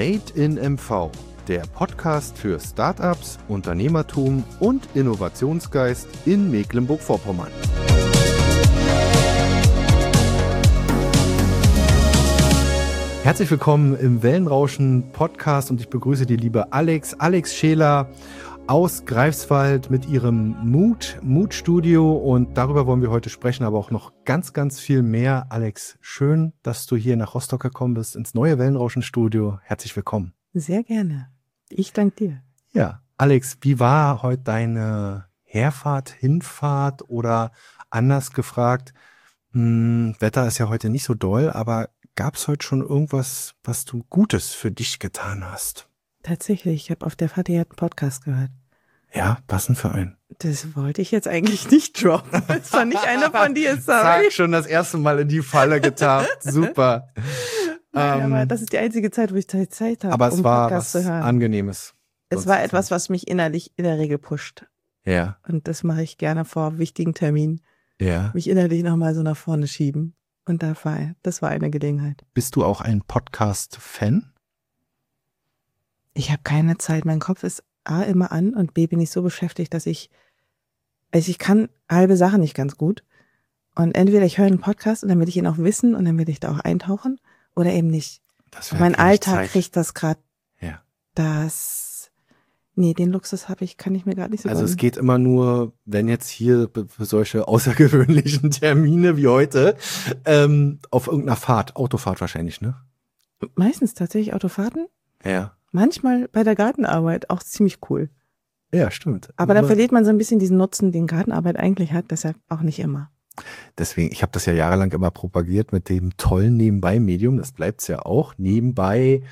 Made in MV, der Podcast für Startups, Unternehmertum und Innovationsgeist in Mecklenburg-Vorpommern. Herzlich willkommen im Wellenrauschen-Podcast und ich begrüße die liebe Alex Scheler aus Greifswald mit ihrem Mood-Studio und darüber wollen wir heute sprechen, aber auch noch ganz, ganz viel mehr. Alex, schön, dass du hier nach Rostock gekommen bist, ins neue Wellenrauschen-Studio. Herzlich willkommen. Sehr gerne. Ich danke dir. Ja, Alex, wie war heute deine Herfahrt, Hinfahrt oder anders gefragt, Wetter ist ja heute nicht so doll, aber gab es heute schon irgendwas, was du Gutes für dich getan hast? Tatsächlich, ich habe auf der Fahrt hier einen Podcast gehört. Ja, was denn für ein? Das wollte ich jetzt eigentlich nicht droppen. Das war nicht einer von dir, sorry. Zack, schon das erste Mal in die Falle getappt. Super. Nein, aber das ist die einzige Zeit, wo ich Zeit habe, aber es war Podcast was zu hören. Angenehmes. Es war etwas, was mich innerlich in der Regel pusht. Ja. Und das mache ich gerne vor wichtigen Terminen. Ja. Mich innerlich nochmal so nach vorne schieben. Und das war eine Gelegenheit. Bist du auch ein Podcast-Fan? Ich habe keine Zeit. Mein Kopf ist A, immer an und B, bin ich so beschäftigt, dass ich kann halbe Sachen nicht ganz gut. Und entweder ich höre einen Podcast und dann will ich ihn auch wissen und dann will ich da auch eintauchen oder eben nicht. Mein Alltag kriegt das gerade. Ja. Nee, den Luxus kann ich mir gar nicht so Also es geht immer nur, wenn jetzt hier für solche außergewöhnlichen Termine wie heute, auf irgendeiner Fahrt, Autofahrt wahrscheinlich, ne? Meistens tatsächlich Autofahrten. Ja. Manchmal bei der Gartenarbeit, auch ziemlich cool. Ja, stimmt. Aber dann verliert man so ein bisschen diesen Nutzen, den Gartenarbeit eigentlich hat, deshalb auch nicht immer. Deswegen, ich habe das ja jahrelang immer propagiert mit dem tollen Nebenbei-Medium, das bleibt's ja auch, nebenbei,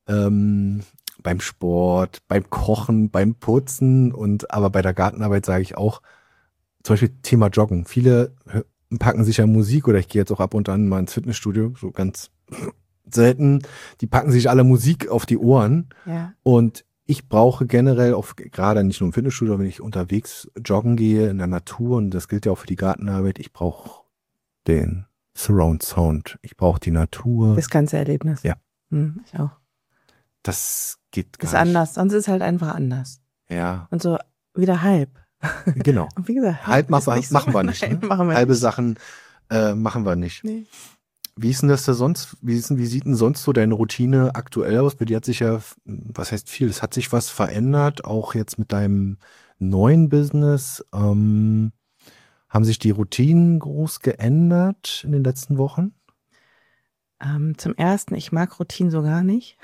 beim Sport, beim Kochen, beim Putzen aber bei der Gartenarbeit sage ich auch, zum Beispiel Thema Joggen. Viele packen sich ja Musik oder ich gehe jetzt auch ab und an mal ins Fitnessstudio, so ganz selten, die packen sich alle Musik auf die Ohren. Ja. Und ich brauche generell, gerade nicht nur im Fitnessstudio, wenn ich unterwegs joggen gehe in der Natur und das gilt ja auch für die Gartenarbeit, ich brauche den Surround Sound, ich brauche die Natur. Das ganze Erlebnis. Ja. Ich auch. Das geht gar ist nicht. Anders, sonst ist es halt einfach anders. Ja. Und so wieder halb. Genau. Und wie gesagt, halb machen wir nicht. Nein, Ne? machen wir Halbe nicht. Sachen machen wir nicht. Nee. Wie ist denn das da sonst? Wie sieht denn sonst so deine Routine aktuell aus? Bei dir hat sich ja, was heißt viel? Es hat sich was verändert, auch jetzt mit deinem neuen Business. Haben sich die Routinen groß geändert in den letzten Wochen? Zum Ersten, ich mag Routinen so gar nicht.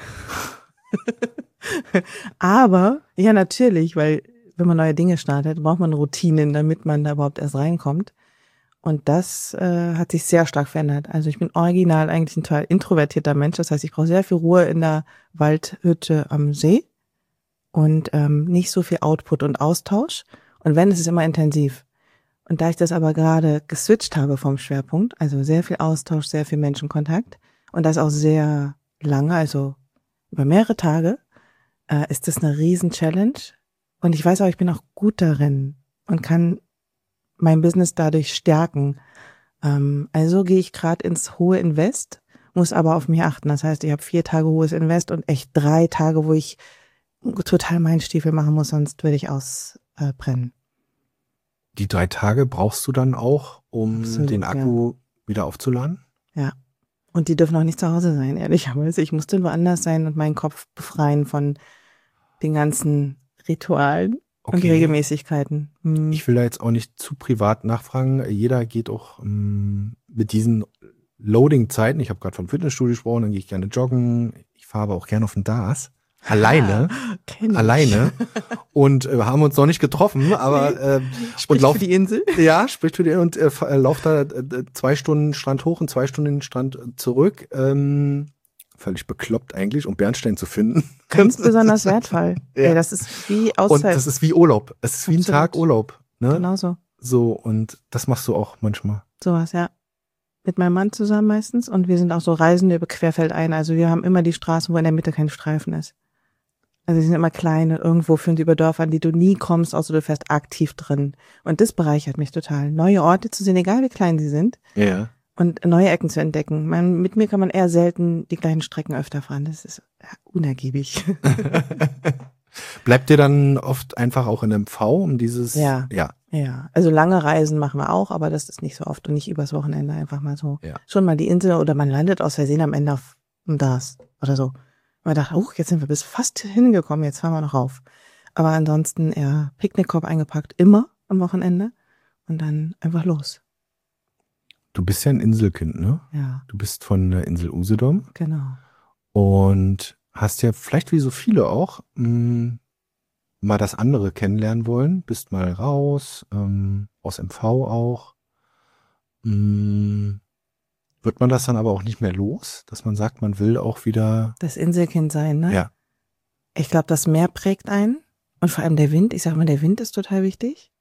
Aber, ja natürlich, weil wenn man neue Dinge startet, braucht man Routinen, damit man da überhaupt erst reinkommt. Und das hat sich sehr stark verändert. Also ich bin original eigentlich ein total introvertierter Mensch. Das heißt, ich brauche sehr viel Ruhe in der Waldhütte am See und nicht so viel Output und Austausch. Und wenn, ist es immer intensiv. Und da ich das aber gerade geswitcht habe vom Schwerpunkt, also sehr viel Austausch, sehr viel Menschenkontakt und das auch sehr lange, also über mehrere Tage, ist das eine Riesen-Challenge. Und ich weiß auch, ich bin auch gut darin und kann mein Business dadurch stärken. Also gehe ich gerade ins hohe Invest, muss aber auf mich achten. Das heißt, ich habe 4 Tage hohes Invest und echt 3 Tage, wo ich total meinen Stiefel machen muss, sonst würde ich ausbrennen. Die 3 Tage brauchst du dann auch, um Absolut, den Akku wieder aufzuladen? Ja. Und die dürfen auch nicht zu Hause sein, ehrlicherweise. Ich musste woanders sein und meinen Kopf befreien von den ganzen Ritualen und Regelmäßigkeiten. Ich will da jetzt auch nicht zu privat nachfragen. Jeder geht auch mit diesen Loading-Zeiten. Ich habe gerade vom Fitnessstudio gesprochen, dann gehe ich gerne joggen. Ich fahre aber auch gerne auf den DAS. Alleine. Und haben uns noch nicht getroffen, aber spricht für die Insel. Ja, spricht für die Insel und lauf da 2 Stunden Strand hoch und 2 Stunden Strand zurück. Völlig bekloppt eigentlich, um Bernstein zu finden. Ganz besonders wertvoll. Ja. Ey, das ist wie Auszeit. Und das ist wie Urlaub. Es ist wie ein Tag Urlaub. Ne? Genau so. So, und das machst du auch manchmal. Sowas, ja. Mit meinem Mann zusammen meistens. Und wir sind auch so Reisende über Querfeldein. Also wir haben immer die Straßen, wo in der Mitte kein Streifen ist. Also die sind immer klein und irgendwo führen sie über Dörfer, an die du nie kommst, außer du fährst aktiv drin. Und das bereichert mich total. Neue Orte zu sehen, egal wie klein sie sind. Ja. und neue Ecken zu entdecken. Mit mir kann man eher selten die gleichen Strecken öfter fahren. Das ist unergiebig. Bleibt ihr dann oft einfach auch in MV um dieses? Ja. Ja. Ja, also lange Reisen machen wir auch, aber das ist nicht so oft und nicht übers Wochenende einfach mal so. Ja. Schon mal die Insel oder man landet aus Versehen am Ende auf dem Dars oder so. Und man dachte, jetzt sind wir bis fast hingekommen, jetzt fahren wir noch rauf. Aber ansonsten eher Picknickkorb eingepackt, immer am Wochenende und dann einfach los. Du bist ja ein Inselkind, ne? Ja. Du bist von der Insel Usedom. Genau. Und hast ja vielleicht wie so viele auch mal das andere kennenlernen wollen. Bist mal raus, aus MV auch. Wird man das dann aber auch nicht mehr los, dass man sagt, man will auch wieder. Das Inselkind sein, ne? Ja. Ich glaube, das Meer prägt einen und vor allem der Wind. Ich sag mal, der Wind ist total wichtig.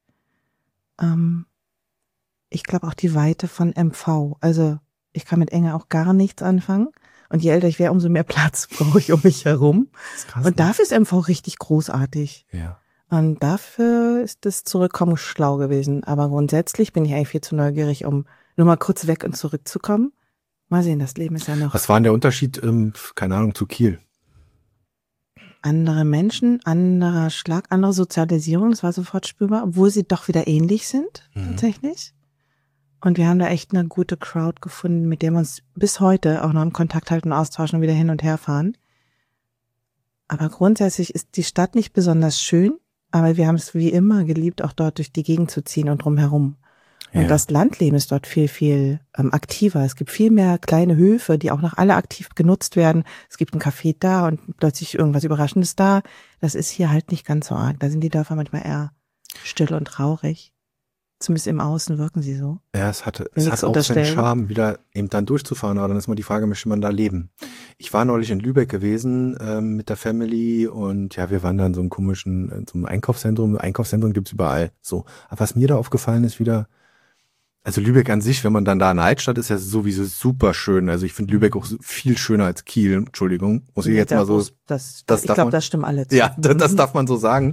Ich glaube auch die Weite von MV. Also ich kann mit Enge auch gar nichts anfangen. Und je älter ich wäre, umso mehr Platz brauche ich um mich herum. Das ist krass, und dafür ist MV richtig großartig. Ja. Und dafür ist das Zurückkommen schlau gewesen. Aber grundsätzlich bin ich eigentlich viel zu neugierig, um nur mal kurz weg und zurückzukommen. Mal sehen, das Leben ist ja noch. Was war denn der Unterschied, keine Ahnung, zu Kiel? Andere Menschen, anderer Schlag, andere Sozialisierung, das war sofort spürbar, obwohl sie doch wieder ähnlich sind, tatsächlich. Und wir haben da echt eine gute Crowd gefunden, mit der wir uns bis heute auch noch in Kontakt halten, austauschen und wieder hin und her fahren. Aber grundsätzlich ist die Stadt nicht besonders schön, aber wir haben es wie immer geliebt, auch dort durch die Gegend zu ziehen und drumherum. Und das Landleben ist dort viel, viel aktiver. Es gibt viel mehr kleine Höfe, die auch noch alle aktiv genutzt werden. Es gibt ein Café da und plötzlich irgendwas Überraschendes da. Das ist hier halt nicht ganz so arg. Da sind die Dörfer manchmal eher still und traurig. Zumindest im Außen wirken sie so. Ja, es hat auch seinen Charme, wieder eben dann durchzufahren. Aber dann ist mal die Frage, möchte man da leben? Ich war neulich in Lübeck gewesen mit der Family und ja, wir waren dann in so einem Einkaufszentrum. Einkaufszentrum gibt's überall. So. Aber was mir da aufgefallen ist wieder, also Lübeck an sich, wenn man dann da in der Altstadt ist, ja sowieso super schön. Also ich finde Lübeck auch viel schöner als Kiel. Entschuldigung, muss ich jetzt mal so. Ich glaube, das stimmt alle zu. Ja, das darf man so sagen.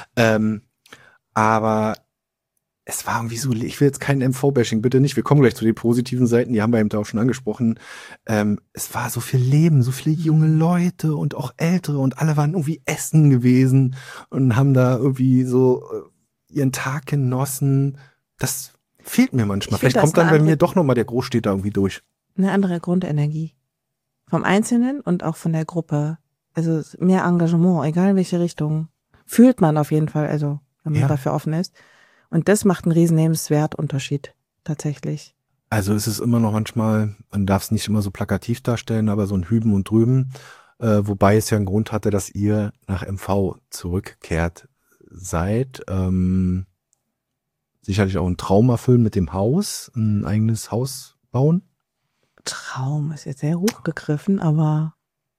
Aber es war irgendwie so, ich will jetzt kein MV-Bashing, bitte nicht. Wir kommen gleich zu den positiven Seiten, die haben wir eben da auch schon angesprochen. Es war so viel Leben, so viele junge Leute und auch Ältere und alle waren irgendwie essen gewesen und haben da irgendwie so ihren Tag genossen. Das fehlt mir manchmal. Vielleicht kommt dann bei mir doch nochmal der Großstädter irgendwie durch. Eine andere Grundenergie. Vom Einzelnen und auch von der Gruppe. Also mehr Engagement, egal in welche Richtung. Fühlt man auf jeden Fall, also wenn man dafür offen ist. Und das macht einen riesen Lebenswertunterschied, tatsächlich. Also es ist immer noch manchmal, man darf es nicht immer so plakativ darstellen, aber so ein Hüben und Drüben, wobei es ja einen Grund hatte, dass ihr nach MV zurückkehrt seid. Sicherlich auch ein Traum erfüllen mit dem Haus, ein eigenes Haus bauen. Traum ist jetzt sehr hochgegriffen, aber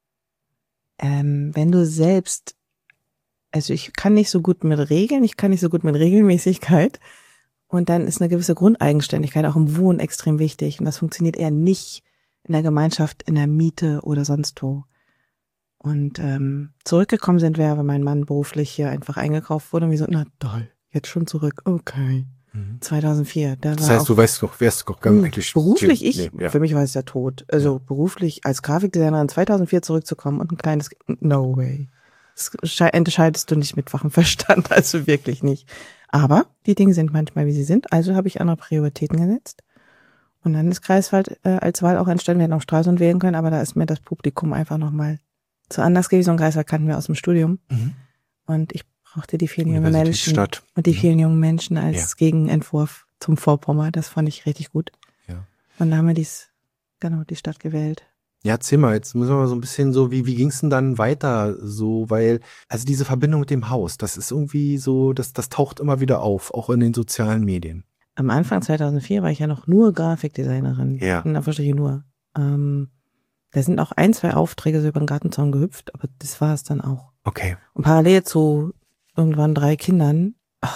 wenn du selbst, also ich kann nicht so gut mit Regeln, ich kann nicht so gut mit Regelmäßigkeit und dann ist eine gewisse Grundeigenständigkeit auch im Wohnen extrem wichtig und das funktioniert eher nicht in der Gemeinschaft, in der Miete oder sonst wo. Und zurückgekommen sind wir, weil mein Mann beruflich hier einfach eingekauft wurde und wir so, na toll, jetzt schon zurück, okay. 2004. Das heißt, du wärst doch eigentlich beruflich für mich war es der Tod. Also beruflich als Grafikdesignerin 2004 zurückzukommen und ein kleines, no way. Das entscheidest du nicht mit wachem Verstand, also wirklich nicht. Aber die Dinge sind manchmal, wie sie sind, also habe ich andere Prioritäten gesetzt. Und dann ist Greifswald als Wahl auch entstanden, wir hätten auch Stralsund wählen können, aber da ist mir das Publikum einfach nochmal zu anders gewesen und Greifswald kannten wir aus dem Studium. Und ich brauchte die vielen jungen Menschen und die vielen jungen Menschen als Gegenentwurf zum Vorpommern. Das fand ich richtig gut. Ja. Und da haben wir die Stadt gewählt. Ja, erzähl mal, jetzt müssen wir mal so ein bisschen so, wie ging's denn dann weiter so, weil, also diese Verbindung mit dem Haus, das ist irgendwie so, das taucht immer wieder auf, auch in den sozialen Medien. Am Anfang 2004 war ich ja noch nur Grafikdesignerin. Ja. In Anführungsstrichen nur. Da sind auch 1, 2 Aufträge so über den Gartenzaun gehüpft, aber das war es dann auch. Okay. Und parallel zu irgendwann 3 Kindern,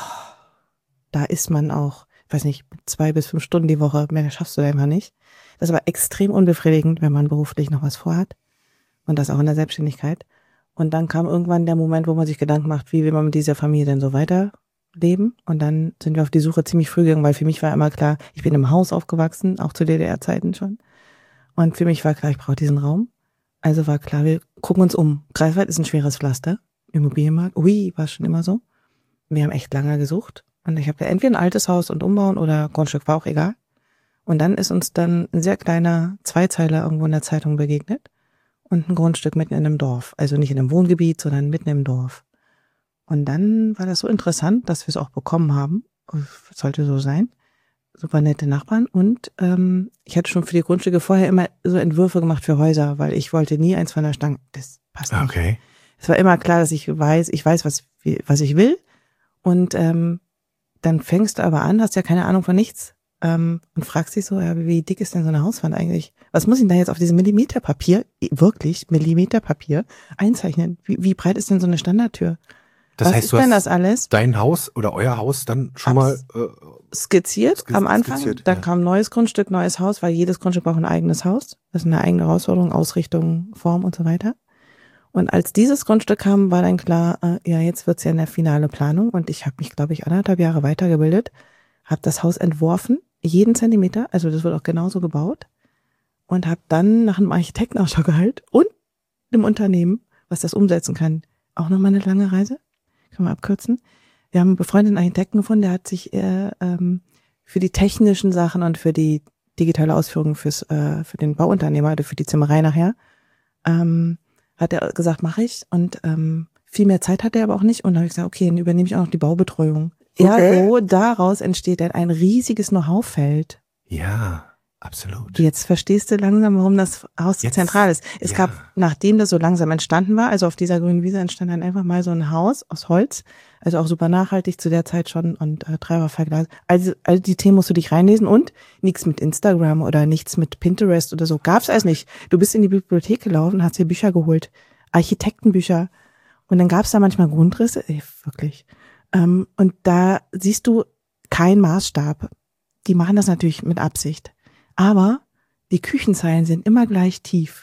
da ist man auch, ich weiß nicht, 2 bis 5 Stunden die Woche, mehr schaffst du da einfach nicht. Das ist aber extrem unbefriedigend, wenn man beruflich noch was vorhat. Und das auch in der Selbstständigkeit. Und dann kam irgendwann der Moment, wo man sich Gedanken macht, wie will man mit dieser Familie denn so weiter leben. Und dann sind wir auf die Suche ziemlich früh gegangen, weil für mich war immer klar, ich bin im Haus aufgewachsen, auch zu DDR-Zeiten schon. Und für mich war klar, ich brauche diesen Raum. Also war klar, wir gucken uns um. Greifswald ist ein schweres Pflaster. Immobilienmarkt, war schon immer so. Wir haben echt lange gesucht. Und ich habe entweder ein altes Haus und umbauen oder Grundstück, war auch egal. Und dann ist uns dann ein sehr kleiner Zweizeiler irgendwo in der Zeitung begegnet. Und ein Grundstück mitten in einem Dorf. Also nicht in einem Wohngebiet, sondern mitten im Dorf. Und dann war das so interessant, dass wir es auch bekommen haben. Sollte so sein. Super nette Nachbarn. Und ich hatte schon für die Grundstücke vorher immer so Entwürfe gemacht für Häuser, weil ich wollte nie eins von der Stange. Das passt nicht. Okay. Es war immer klar, dass ich weiß, was ich will. Und dann fängst du aber an, hast ja keine Ahnung von nichts. Und fragst dich so, ja, wie dick ist denn so eine Hauswand eigentlich? Was muss ich da jetzt auf diesem Millimeterpapier, wirklich Millimeterpapier, einzeichnen? Wie breit ist denn so eine Standardtür? Das heißt, du hast dein Haus oder euer Haus dann schon mal skizziert am Anfang. Dann ja. kam neues Grundstück, neues Haus, weil jedes Grundstück braucht ein eigenes Haus. Das ist eine eigene Herausforderung, Ausrichtung, Form und so weiter. Und als dieses Grundstück kam, war dann klar, jetzt wird's ja eine finale Planung. Und ich habe mich, glaube ich, 1,5 Jahre weitergebildet, habe das Haus entworfen, jeden Zentimeter, also das wird auch genauso gebaut. Und habe dann nach einem Architekten Ausschau gehalten und einem Unternehmen, was das umsetzen kann. Auch nochmal eine lange Reise, kann man abkürzen. Wir haben einen befreundeten Architekten gefunden, der hat sich für die technischen Sachen und für die digitale Ausführung für den Bauunternehmer oder für die Zimmerei nachher, hat er gesagt, mache ich. Und viel mehr Zeit hat er aber auch nicht. Und dann habe ich gesagt, okay, dann übernehme ich auch noch die Baubetreuung. Okay. Ergo, daraus entsteht dann ein riesiges Know-how-Feld. Ja, absolut. Jetzt verstehst du langsam, warum das Haus so zentral ist. Es gab, nachdem das so langsam entstanden war, also auf dieser grünen Wiese entstand dann einfach mal so ein Haus aus Holz, also auch super nachhaltig zu der Zeit schon und Treiberverglas. Also all die Themen musst du dich reinlesen und nichts mit Instagram oder nichts mit Pinterest oder so. Gab's alles nicht. Du bist in die Bibliothek gelaufen, hast dir Bücher geholt, Architektenbücher und dann gab's da manchmal Grundrisse, wirklich. Und da siehst du keinen Maßstab. Die machen das natürlich mit Absicht. Aber die Küchenzeilen sind immer gleich tief.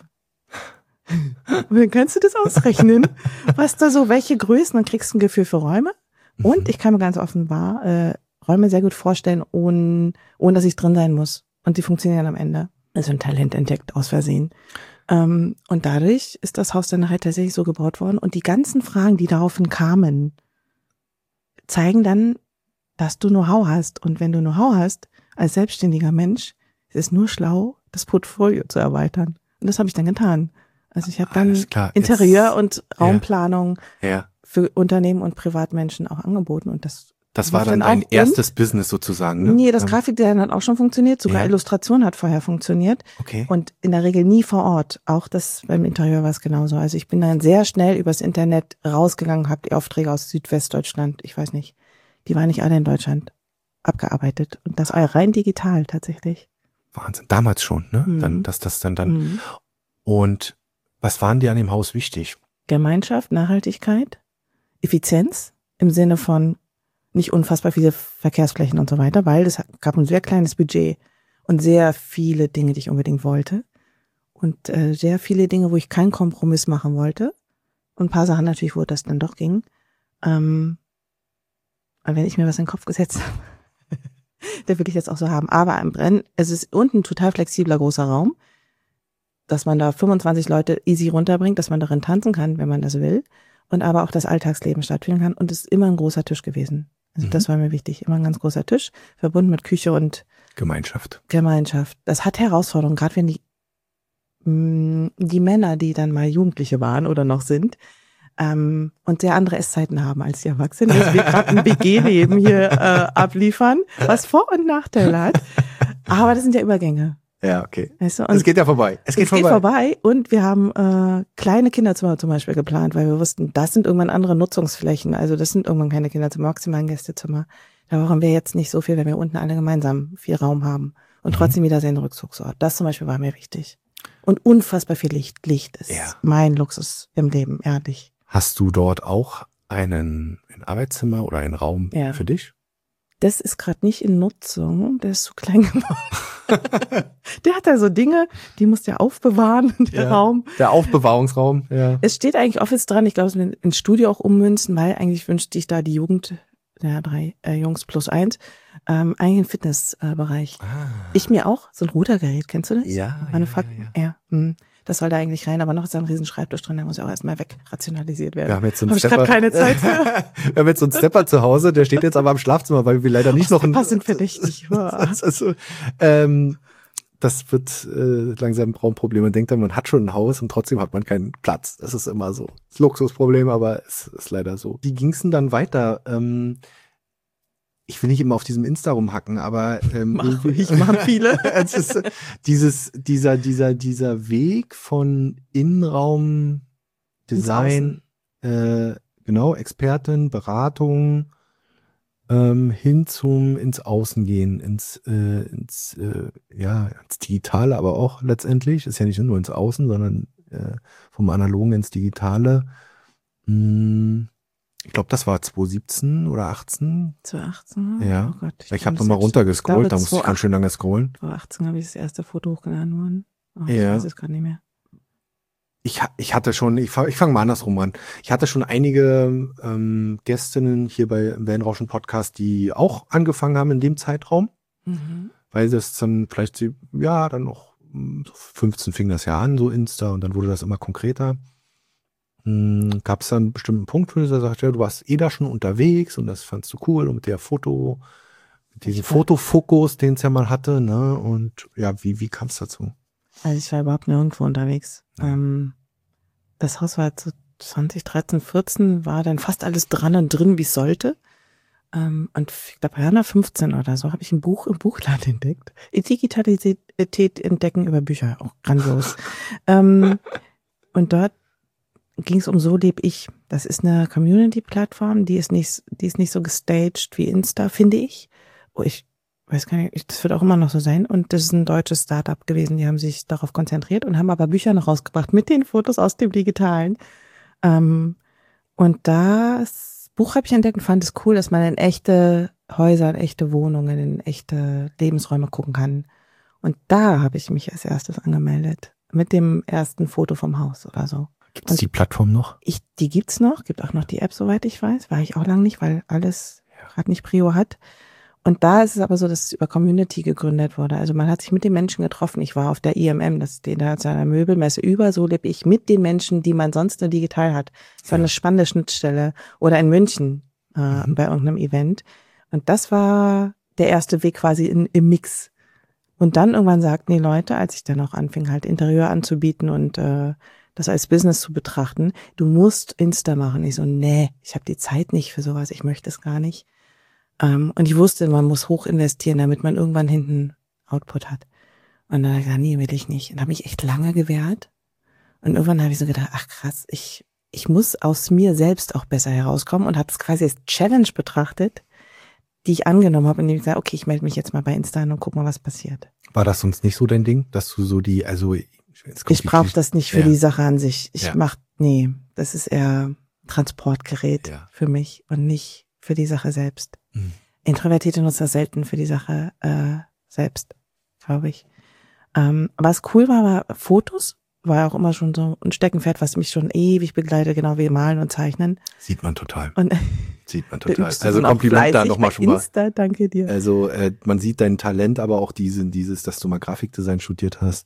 Und dann kannst du das ausrechnen, was da so, welche Größen, dann kriegst du ein Gefühl für Räume. Und ich kann mir ganz offenbar Räume sehr gut vorstellen, ohne dass ich drin sein muss. Und die funktionieren am Ende. Also ein Talent entdeckt aus Versehen. Und dadurch ist das Haus dann halt tatsächlich so gebaut worden. Und die ganzen Fragen, die daraufhin kamen, zeigen dann, dass du Know-how hast. Und wenn du Know-how hast, als selbstständiger Mensch, ist es nur schlau, das Portfolio zu erweitern. Und das habe ich dann getan. Also ich habe dann Interieur- und Raumplanung für Unternehmen und Privatmenschen auch angeboten. Und das war dann dein erstes Business sozusagen, ne? Nee, das Grafikdesign hat auch schon funktioniert. Sogar Illustration hat vorher funktioniert. Okay. Und in der Regel nie vor Ort. Auch das beim Interieur war es genauso. Also ich bin dann sehr schnell übers Internet rausgegangen, habe die Aufträge aus Südwestdeutschland, ich weiß nicht, die waren nicht alle in Deutschland, abgearbeitet. Und das rein digital tatsächlich. Wahnsinn. Damals schon, ne? Dann, dass das dann. Und was waren dir an dem Haus wichtig? Gemeinschaft, Nachhaltigkeit, Effizienz im Sinne von nicht unfassbar viele Verkehrsflächen und so weiter, weil es gab ein sehr kleines Budget und sehr viele Dinge, die ich unbedingt wollte und sehr viele Dinge, wo ich keinen Kompromiss machen wollte und ein paar Sachen natürlich, wo das dann doch ging. Aber wenn ich mir was in den Kopf gesetzt habe, der will ich das auch so haben. Aber am Brennen, es ist unten ein total flexibler großer Raum, dass man da 25 Leute easy runterbringt, dass man darin tanzen kann, wenn man das will. Und aber auch das Alltagsleben stattfinden kann. Und es ist immer ein großer Tisch gewesen. Also das war mir wichtig. Immer ein ganz großer Tisch, verbunden mit Küche und Gemeinschaft. Das hat Herausforderungen, gerade wenn die Männer, die dann mal Jugendliche waren oder noch sind, und sehr andere Esszeiten haben als die Erwachsenen, dass wir gerade ein WG-Leben hier abliefern, was Vor- und Nachteile hat. Aber das sind ja Übergänge. Ja, okay. Weißt du? Es geht ja vorbei. Es geht vorbei und wir haben kleine Kinderzimmer zum Beispiel geplant, weil wir wussten, das sind irgendwann andere Nutzungsflächen. Also das sind irgendwann keine Kinderzimmer, maximal ein Gästezimmer. Da brauchen wir jetzt nicht so viel, wenn wir unten alle gemeinsam viel Raum haben und trotzdem wieder seinen Rückzugsort. Das zum Beispiel war mir wichtig. Und unfassbar viel Licht. Licht ist mein Luxus im Leben, ehrlich. Hast du dort auch ein Arbeitszimmer oder einen Raum für dich? Das ist gerade nicht in Nutzung, der ist zu klein geworden. Der hat da so Dinge, die musst du ja aufbewahren, der Raum. Der Aufbewahrungsraum, ja. Es steht eigentlich Office dran, ich glaube, es wird ins Studio auch ummünzen, weil eigentlich wünschte ich da die Jugend der 3 Jungs plus 1, eigentlich im Fitnessbereich. Ich mir auch, so ein Rudergerät, kennst du das? Ja, Das soll da eigentlich rein, aber noch ist da ein riesen Schreibtisch drin, der muss ja auch erstmal wegrationalisiert werden. Wir haben jetzt so einen Hab ich gerade keine Zeit für. Wir haben jetzt so einen Stepper zu Hause, der steht jetzt aber im Schlafzimmer, weil wir leider nicht noch einen... Stepper sind verdächtig. Also, das wird langsam ein Braunproblem. Man denkt dann, man hat schon ein Haus und trotzdem hat man keinen Platz. Das ist immer so. Das Luxusproblem, aber es ist leider so. Wie ging's denn dann weiter? Ich will nicht immer auf diesem Insta rumhacken, aber Ich mache viele. Es ist dieser Weg von Innenraumdesign, genau, Expertin, Beratung, hin ins Außen gehen, ins Digitale, aber auch letztendlich, ist ja nicht nur ins Außen, sondern vom Analogen ins Digitale. Ich glaube, das war 2017 oder 18. 2018? Ja. Oh Gott, ich habe nochmal runtergescrollt, da musste ich ganz schön lange scrollen. 2018 habe ich das erste Foto hochgeladen worden. Ich weiß es gerade nicht mehr. Ich hatte schon, ich fange mal andersrum an. Ich hatte schon einige Gästinnen hier im Wellenrauschen Podcast, die auch angefangen haben in dem Zeitraum, weil das dann vielleicht, dann noch 15 fing das ja an, so Insta, und dann wurde das immer konkreter. Gab es dann einen bestimmten Punkt, wo du sagst, ja, du warst da schon unterwegs und das fandst du cool und mit diesem Fotofokus, den es ja mal hatte, ne? Und ja, wie kam es dazu? Also ich war überhaupt nirgendwo unterwegs. Das Haus war zu 2013, 14, war dann fast alles dran und drin, wie es sollte. Und ich glaube, bei 15 oder so habe ich ein Buch im Buchladen entdeckt. Digitalität entdecken über Bücher, auch grandios. Und dort ging es um So lebe ich. Das ist eine Community-Plattform, die ist nicht so gestaged wie Insta, finde ich. Ich weiß gar nicht, das wird auch immer noch so sein. Und das ist ein deutsches Startup gewesen, die haben sich darauf konzentriert und haben aber Bücher noch rausgebracht mit den Fotos aus dem Digitalen. Und das Buch habe ich entdeckt und fand es cool, dass man in echte Häuser, in echte Wohnungen, in echte Lebensräume gucken kann. Und da habe ich mich als erstes angemeldet. Mit dem ersten Foto vom Haus oder so. Gibt es die Plattform noch? Die gibt's noch, gibt auch noch die App, soweit ich weiß. War ich auch lange nicht, weil alles gerade nicht Prio hat. Und da ist es aber so, dass es über Community gegründet wurde. Also man hat sich mit den Menschen getroffen. Ich war auf der IMM, das ist die internationale Möbelmesse, So lebe ich, mit den Menschen, die man sonst nur digital hat. Das war eine spannende Schnittstelle. Oder in München bei irgendeinem Event. Und das war der erste Weg quasi im Mix. Und dann irgendwann sagten die Leute, als ich dann auch anfing, halt Interieur anzubieten und das als Business zu betrachten, du musst Insta machen. Ich so, nee, ich habe die Zeit nicht für sowas, ich möchte es gar nicht. Und ich wusste, man muss hoch investieren, damit man irgendwann hinten Output hat. Und dann habe ich gesagt, nee, will ich nicht. Und habe mich echt lange gewehrt. Und irgendwann habe ich so gedacht, ach krass, ich muss aus mir selbst auch besser herauskommen und habe es quasi als Challenge betrachtet, die ich angenommen habe, indem ich gesagt, okay, ich melde mich jetzt mal bei Insta an und guck mal, was passiert. War das sonst nicht so dein Ding, dass du so ich brauche das nicht für die Sache an sich. Das ist eher Transportgerät für mich und nicht für die Sache selbst. Introvertierte nutzen das selten für die Sache selbst, glaube ich. Was cool war Fotos. War auch immer schon so ein Steckenpferd, was mich schon ewig begleitet, genau wie Malen und Zeichnen. Sieht man total. Sieht man total. Also Kompliment da nochmal schon mal. Insta, danke dir. Also man sieht dein Talent, aber auch dieses, dass du mal Grafikdesign studiert hast.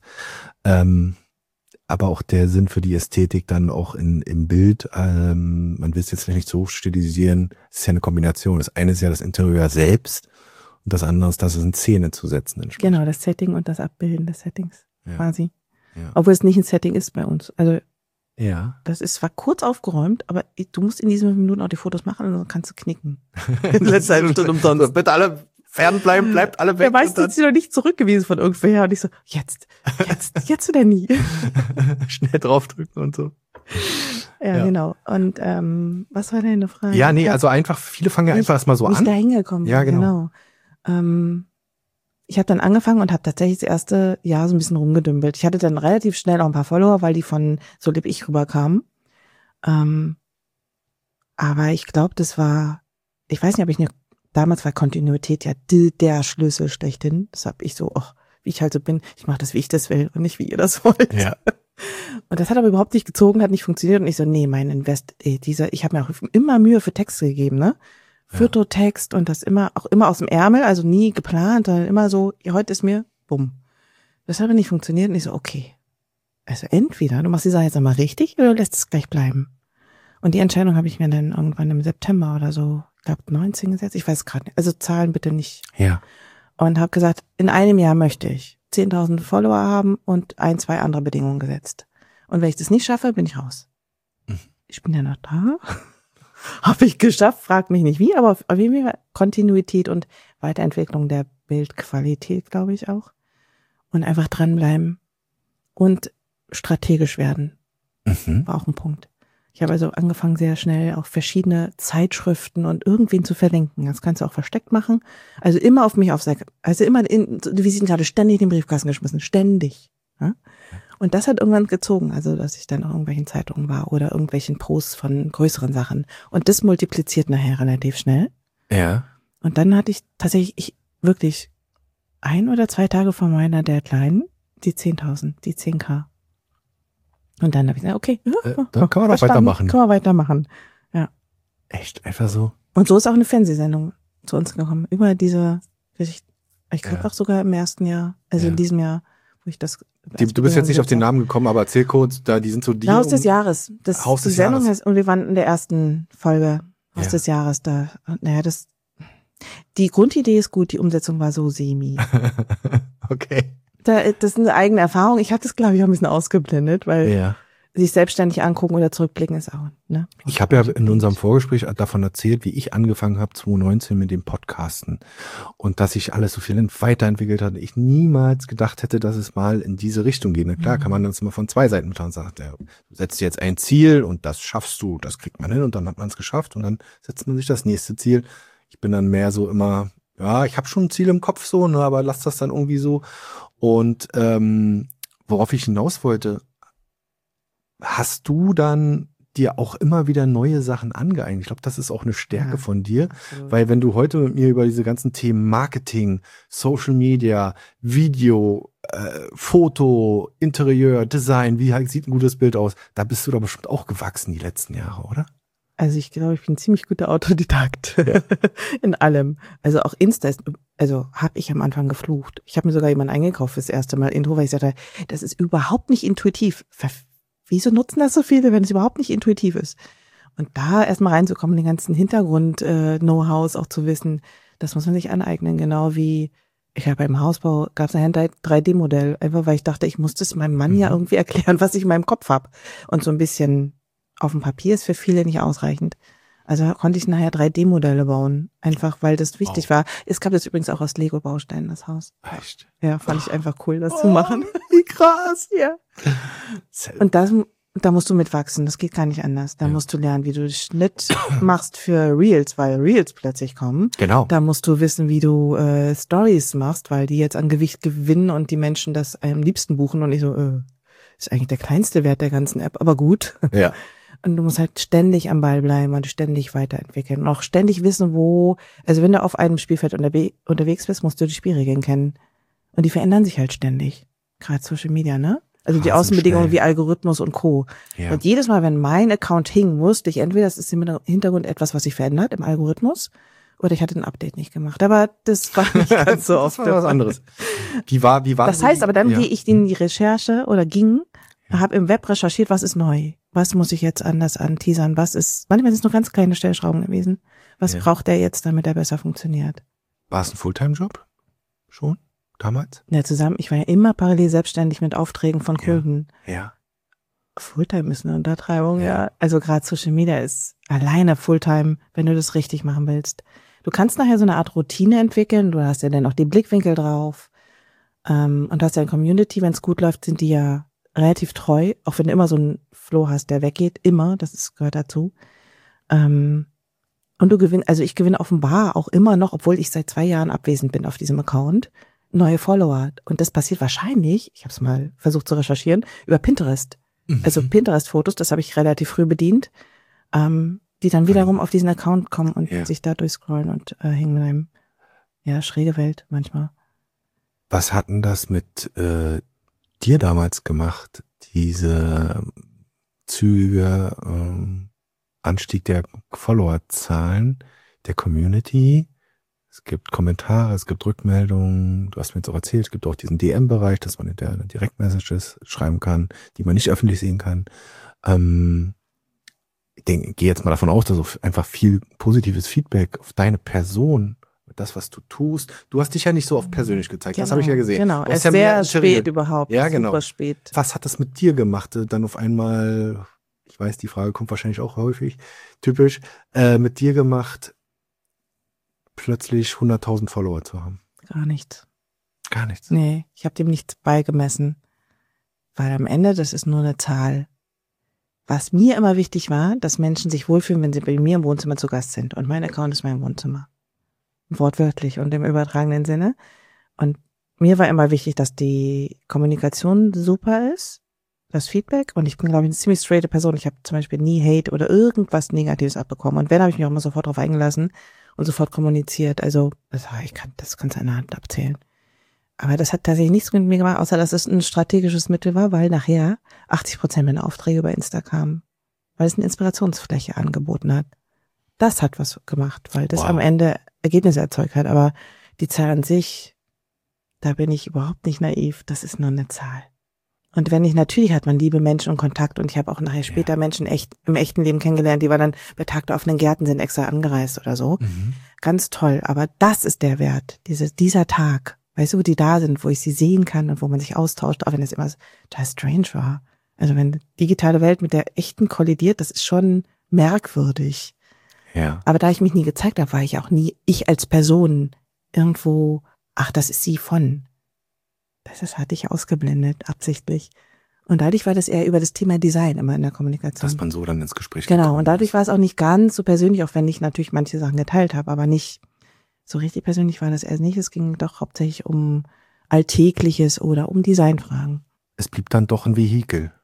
Aber auch der Sinn für die Ästhetik dann auch im Bild. Man will es jetzt nicht so stilisieren. Es ist ja eine Kombination. Das eine ist ja das Interieur selbst und das andere ist, das in Szene zu setzen. Genau, das Setting und das Abbilden des Settings quasi. Ja. Obwohl es nicht ein Setting ist bei uns. Also das ist zwar kurz aufgeräumt, aber du musst in diesen 5 Minuten auch die Fotos machen und dann kannst du knicken. In letzter halben Stunde umsonst. Bitte alle fernbleiben, bleibt alle weg. Der meiste ist noch nicht zurückgewiesen von irgendwoher. Und ich so, jetzt oder nie. Schnell draufdrücken und so. Ja, genau. Und was war denn eine Frage? Ja, nee, also einfach, viele fangen ja einfach erstmal so an. Wie ich da hingekommen bin. Ja, genau. Ich habe dann angefangen und habe tatsächlich das erste Jahr so ein bisschen rumgedümpelt. Ich hatte dann relativ schnell auch ein paar Follower, weil die von So lebe ich rüberkamen. Aber ich glaube, ich weiß nicht, damals war Kontinuität ja der Schlüssel schlechthin. Das habe ich so, wie ich halt so bin, ich mache das, wie ich das will und nicht, wie ihr das wollt. Ja. Und das hat aber überhaupt nicht gezogen, hat nicht funktioniert. Und ich so, nee, mein ich habe mir auch immer Mühe für Texte gegeben, ne? Fototext und das auch immer aus dem Ärmel, also nie geplant, sondern immer so, ja, heute ist mir, bumm. Das hat aber nicht funktioniert und ich so, okay. Also entweder du machst die Sache jetzt einmal richtig oder du lässt es gleich bleiben. Und die Entscheidung habe ich mir dann irgendwann im September oder so, ich glaube 19 gesetzt, ich weiß gerade nicht, also Zahlen bitte nicht. Ja. Und habe gesagt, in einem Jahr möchte ich 10.000 Follower haben und 2 andere Bedingungen gesetzt. Und wenn ich das nicht schaffe, bin ich raus. Ich bin ja noch da. Habe ich geschafft, frag mich nicht wie, aber auf jeden Fall Kontinuität und Weiterentwicklung der Bildqualität, glaube ich auch. Und einfach dranbleiben und strategisch werden. War auch ein Punkt. Ich habe also angefangen, sehr schnell auf verschiedene Zeitschriften und irgendwen zu verlinken. Das kannst du auch versteckt machen. Also immer auf mich aufsagt. Also immer die Visitenkarte ständig in den Briefkasten geschmissen. Ständig. Ja? Und das hat irgendwann gezogen. Also, dass ich dann auch irgendwelchen Zeitungen war oder irgendwelchen Posts von größeren Sachen. Und das multipliziert nachher relativ schnell. Ja. Und dann hatte ich tatsächlich wirklich 1 oder 2 Tage vor meiner Deadline die 10.000, die 10.000. Und dann habe ich gesagt, okay, dann kann man doch weitermachen. Kann man weitermachen. Ja. Echt? Einfach so? Und so ist auch eine Fernsehsendung zu uns gekommen. Über diese Geschichte. Ich glaube auch sogar im ersten Jahr, also in diesem Jahr, wo ich das. Du bist jetzt nicht auf den Namen gekommen, aber erzähl kurz, die sind so die. Haus des Jahres. Haus die des Sendung Jahres. heißt, und wir waren in der ersten Folge Haus des Jahres da. Naja, die Grundidee ist gut, die Umsetzung war so semi. Okay. Das ist eine eigene Erfahrung. Ich hatte es, glaube ich, auch ein bisschen ausgeblendet, weil sich selbstständig angucken oder zurückblicken ist auch, ne? Ich habe ja in unserem Vorgespräch davon erzählt, wie ich angefangen habe 2019 mit dem Podcasten und dass sich alles so viel weiterentwickelt hat. Ich niemals gedacht hätte, dass es mal in diese Richtung geht. Na klar, kann man das immer von 2 Seiten betrachten und sagt, du setzt dir jetzt ein Ziel und das schaffst du, das kriegt man hin und dann hat man es geschafft und dann setzt man sich das nächste Ziel. Ich bin dann mehr so immer, ja, ich habe schon ein Ziel im Kopf so, ne, aber lass das dann irgendwie so. Und worauf ich hinaus wollte, hast du dann dir auch immer wieder neue Sachen angeeignet? Ich glaube, das ist auch eine Stärke von dir, weil wenn du heute mit mir über diese ganzen Themen Marketing, Social Media, Video, Foto, Interieur, Design, wie sieht ein gutes Bild aus, da bist du doch bestimmt auch gewachsen die letzten Jahre, oder? Also ich glaube, ich bin ein ziemlich guter Autodidakt in allem. Also auch Insta ist, also habe ich am Anfang geflucht. Ich habe mir sogar jemanden eingekauft fürs erste Mal Intro, weil ich sagte, das ist überhaupt nicht intuitiv. Wieso nutzen das so viele, wenn es überhaupt nicht intuitiv ist? Und da erstmal reinzukommen, den ganzen Hintergrund-Know-hows auch zu wissen, das muss man sich aneignen. Genau wie, ich habe beim Hausbau, gab es ein 3D-Modell, einfach weil ich dachte, ich muss das meinem Mann ja irgendwie erklären, was ich in meinem Kopf habe. Und so ein bisschen auf dem Papier ist für viele nicht ausreichend. Also konnte ich nachher 3D-Modelle bauen, einfach weil das wichtig war. Es gab das übrigens auch aus Lego-Bausteinen, das Haus. Echt? Ja, fand ich einfach cool, das zu machen. Wie krass. Ja. Und da musst du mitwachsen, das geht gar nicht anders. Da musst du lernen, wie du Schnitt machst für Reels, weil Reels plötzlich kommen. Genau. Da musst du wissen, wie du Stories machst, weil die jetzt an Gewicht gewinnen und die Menschen das am liebsten buchen und ich so, ist eigentlich der kleinste Wert der ganzen App, aber gut. Ja. Und du musst halt ständig am Ball bleiben und ständig weiterentwickeln und auch ständig wissen, also wenn du auf einem Spielfeld unterwegs bist, musst du die Spielregeln kennen. Und die verändern sich halt ständig. Gerade Social Media, ne? Also die Außenbedingungen wie Algorithmus und Co. Ja. Und jedes Mal, wenn mein Account hing, wusste ich, entweder das ist im Hintergrund etwas, was sich verändert im Algorithmus, oder ich hatte ein Update nicht gemacht. Aber das war nicht ganz so oft. Das war was anderes. Wie war das heißt aber, dann gehe ich in die Recherche habe im Web recherchiert, was ist neu? Was muss ich jetzt anders anteasern? Manchmal sind es nur ganz kleine Stellschrauben gewesen. Was braucht der jetzt, damit er besser funktioniert? War es ein Fulltime-Job? Schon? Damals? Ja, ich war ja immer parallel selbstständig mit Aufträgen von Kunden. Ja. Fulltime ist eine Untertreibung, ja. Also gerade Social Media ist alleine Fulltime, wenn du das richtig machen willst. Du kannst nachher so eine Art Routine entwickeln. Du hast ja dann auch die Blickwinkel drauf. Und hast ja eine Community, wenn es gut läuft, sind die ja relativ treu, auch wenn du immer so einen Flow hast, der weggeht, immer, gehört dazu. Und ich gewinne offenbar auch immer noch, obwohl ich seit 2 Jahren abwesend bin auf diesem Account, neue Follower. Und das passiert wahrscheinlich, ich habe es mal versucht zu recherchieren, über Pinterest. Also Pinterest-Fotos, das habe ich relativ früh bedient, die dann wiederum auf diesen Account kommen und sich da durchscrollen und hängen bleiben. Ja, schräge Welt manchmal. Was hat denn das mit dir damals gemacht, diese zügige Anstieg der Followerzahlen? der Community. Es gibt Kommentare, es gibt Rückmeldungen. Du hast mir jetzt auch erzählt, es gibt auch diesen DM-Bereich, dass man hinterher Direktmessages schreiben kann, die man nicht öffentlich sehen kann. Ich gehe jetzt mal davon aus, dass auch einfach viel positives Feedback auf deine Person, das, was du tust. Du hast dich ja nicht so oft persönlich gezeigt, das habe ich ja gesehen. Genau, es ist sehr spät überhaupt. Ja, genau. Super spät. Was hat das mit dir gemacht? Dann auf einmal, ich weiß, die Frage kommt wahrscheinlich auch häufig, typisch, mit dir gemacht, plötzlich 100.000 Follower zu haben? Gar nichts. Gar nichts? Nee, ich habe dem nichts beigemessen. Weil am Ende, das ist nur eine Zahl. Was mir immer wichtig war, dass Menschen sich wohlfühlen, wenn sie bei mir im Wohnzimmer zu Gast sind. Und mein Account ist mein Wohnzimmer. Wortwörtlich und im übertragenen Sinne. Und mir war immer wichtig, dass die Kommunikation super ist, das Feedback. Und ich bin, glaube ich, eine ziemlich straighte Person. Ich habe zum Beispiel nie Hate oder irgendwas Negatives abbekommen. Und wenn, habe ich mich auch immer sofort drauf eingelassen und sofort kommuniziert. Also, das kannst du an der Hand abzählen. Aber das hat tatsächlich nichts mit mir gemacht, außer dass es ein strategisches Mittel war, weil nachher 80% meiner Aufträge über Insta kamen. Weil es eine Inspirationsfläche angeboten hat. Das hat was gemacht, weil das am Ende Ergebnisse erzeugt hat. Aber die Zahl an sich, da bin ich überhaupt nicht naiv. Das ist nur eine Zahl. Und natürlich hat man liebe Menschen und Kontakt. Und ich habe auch nachher später Menschen im echten Leben kennengelernt, die waren dann bei Tag der offenen Gärten, sind extra angereist oder so. Mhm. Ganz toll. Aber das ist der Wert, dieser Tag. Weißt du, wo die da sind, wo ich sie sehen kann und wo man sich austauscht, auch wenn es immer total strange war. Also wenn die digitale Welt mit der echten kollidiert, das ist schon merkwürdig. Ja. Aber da ich mich nie gezeigt habe, war ich auch nie, ich als Person irgendwo, das ist sie von. Das hatte ich ausgeblendet, absichtlich. Und dadurch war das eher über das Thema Design immer in der Kommunikation. Dass man so dann ins Gespräch Genau, und dadurch war es auch nicht ganz so persönlich, auch wenn ich natürlich manche Sachen geteilt habe, aber nicht so richtig persönlich war das erst nicht. Es ging doch hauptsächlich um Alltägliches oder um Designfragen. Es blieb dann doch ein Vehikel.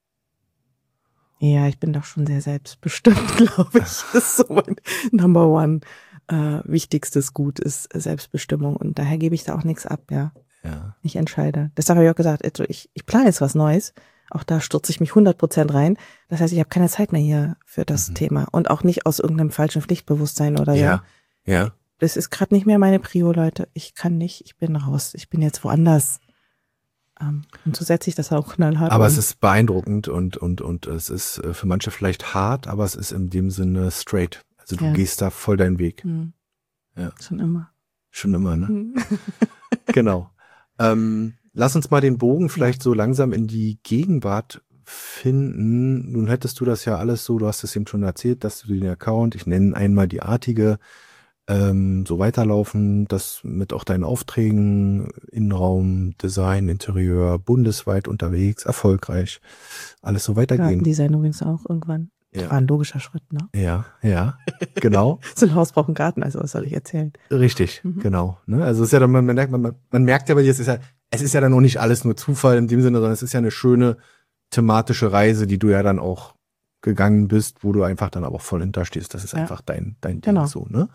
Ja, ich bin doch schon sehr selbstbestimmt, glaube ich. Das ist so mein Number One wichtigstes Gut ist Selbstbestimmung. Und daher gebe ich da auch nichts ab, ja. Ich entscheide. Deshalb habe ich auch gesagt, also ich plane jetzt was Neues. Auch da stürze ich mich 100% rein. Das heißt, ich habe keine Zeit mehr hier für das Thema. Und auch nicht aus irgendeinem falschen Pflichtbewusstsein oder so. Ja. Das ist gerade nicht mehr meine Prio, Leute. Ich kann nicht, ich bin raus. Ich bin jetzt woanders. Und so setze ich das auch knallhart. Aber es ist beeindruckend und es ist für manche vielleicht hart, aber es ist in dem Sinne straight. Also du gehst da voll deinen Weg. Mhm. Ja. Schon immer. Schon immer, ne? Genau. Lass uns mal den Bogen vielleicht so langsam in die Gegenwart finden. Nun hättest du das ja alles so, du hast es eben schon erzählt, dass du den Account, ich nenne einmal die Artige, so weiterlaufen, das mit auch deinen Aufträgen, Innenraum, Design, Interieur, bundesweit unterwegs, erfolgreich, alles so weitergehen. Gartendesign übrigens auch irgendwann. Ja. Das war ein logischer Schritt, ne? Ja, genau. So ein Haus braucht einen Garten, also was soll ich erzählen? Richtig, genau. Ne? Also es ist ja dann, man merkt ja bei dir, es ist ja dann auch nicht alles nur Zufall in dem Sinne, sondern es ist ja eine schöne thematische Reise, die du ja dann auch gegangen bist, wo du einfach dann aber auch voll hinterstehst. Das ist einfach dein Ding so, ne?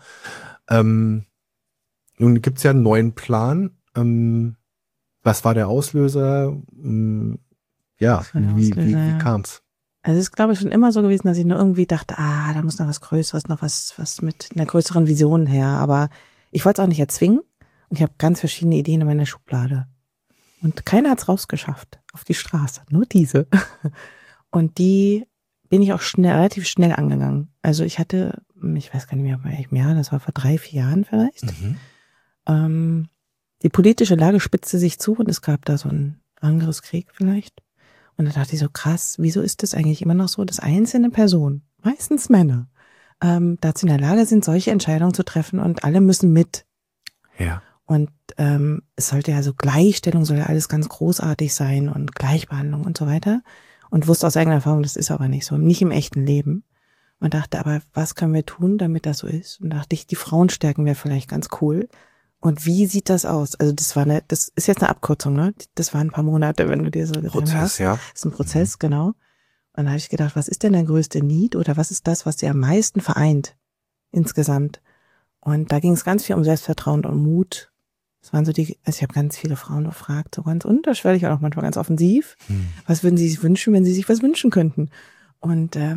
Nun gibt's ja einen neuen Plan. Was war der Auslöser? Wie kam's? Also es ist, glaube ich, schon immer so gewesen, dass ich nur irgendwie dachte, da muss noch was Größeres, noch was mit einer größeren Vision her. Aber ich wollte es auch nicht erzwingen. Und ich habe ganz verschiedene Ideen in meiner Schublade. Und keiner hat's rausgeschafft auf die Straße, nur diese. Und die bin ich auch relativ schnell angegangen. Also ich hatte, ich weiß gar nicht mehr, bei welchem Jahr, das war vor 3-4 Jahren vielleicht. Die politische Lage spitzte sich zu und es gab da so einen Angriffskrieg vielleicht. Und da dachte ich so, krass, wieso ist das eigentlich immer noch so, dass einzelne Personen, meistens Männer, dazu in der Lage sind, solche Entscheidungen zu treffen und alle müssen mit. Ja. Und es sollte ja so Gleichstellung, soll ja alles ganz großartig sein und Gleichbehandlung und so weiter. Und wusste aus eigener Erfahrung, das ist aber nicht so, nicht im echten Leben. Und dachte, aber was können wir tun, damit das so ist? Und dachte ich, die Frauen stärken wäre vielleicht ganz cool. Und wie sieht das aus? Also das ist jetzt eine Abkürzung, ne? Das waren ein paar Monate, wenn du dir so Prozess, hast. ja. Das ist ein Prozess, genau. Und dann habe ich gedacht, was ist denn der größte Need oder was ist das, was sie am meisten vereint insgesamt? Und da ging es ganz viel um Selbstvertrauen und Mut. Das waren so ich habe ganz viele Frauen gefragt, so ganz unterschwellig und auch manchmal ganz offensiv. Was würden sie sich wünschen, wenn sie sich was wünschen könnten? Und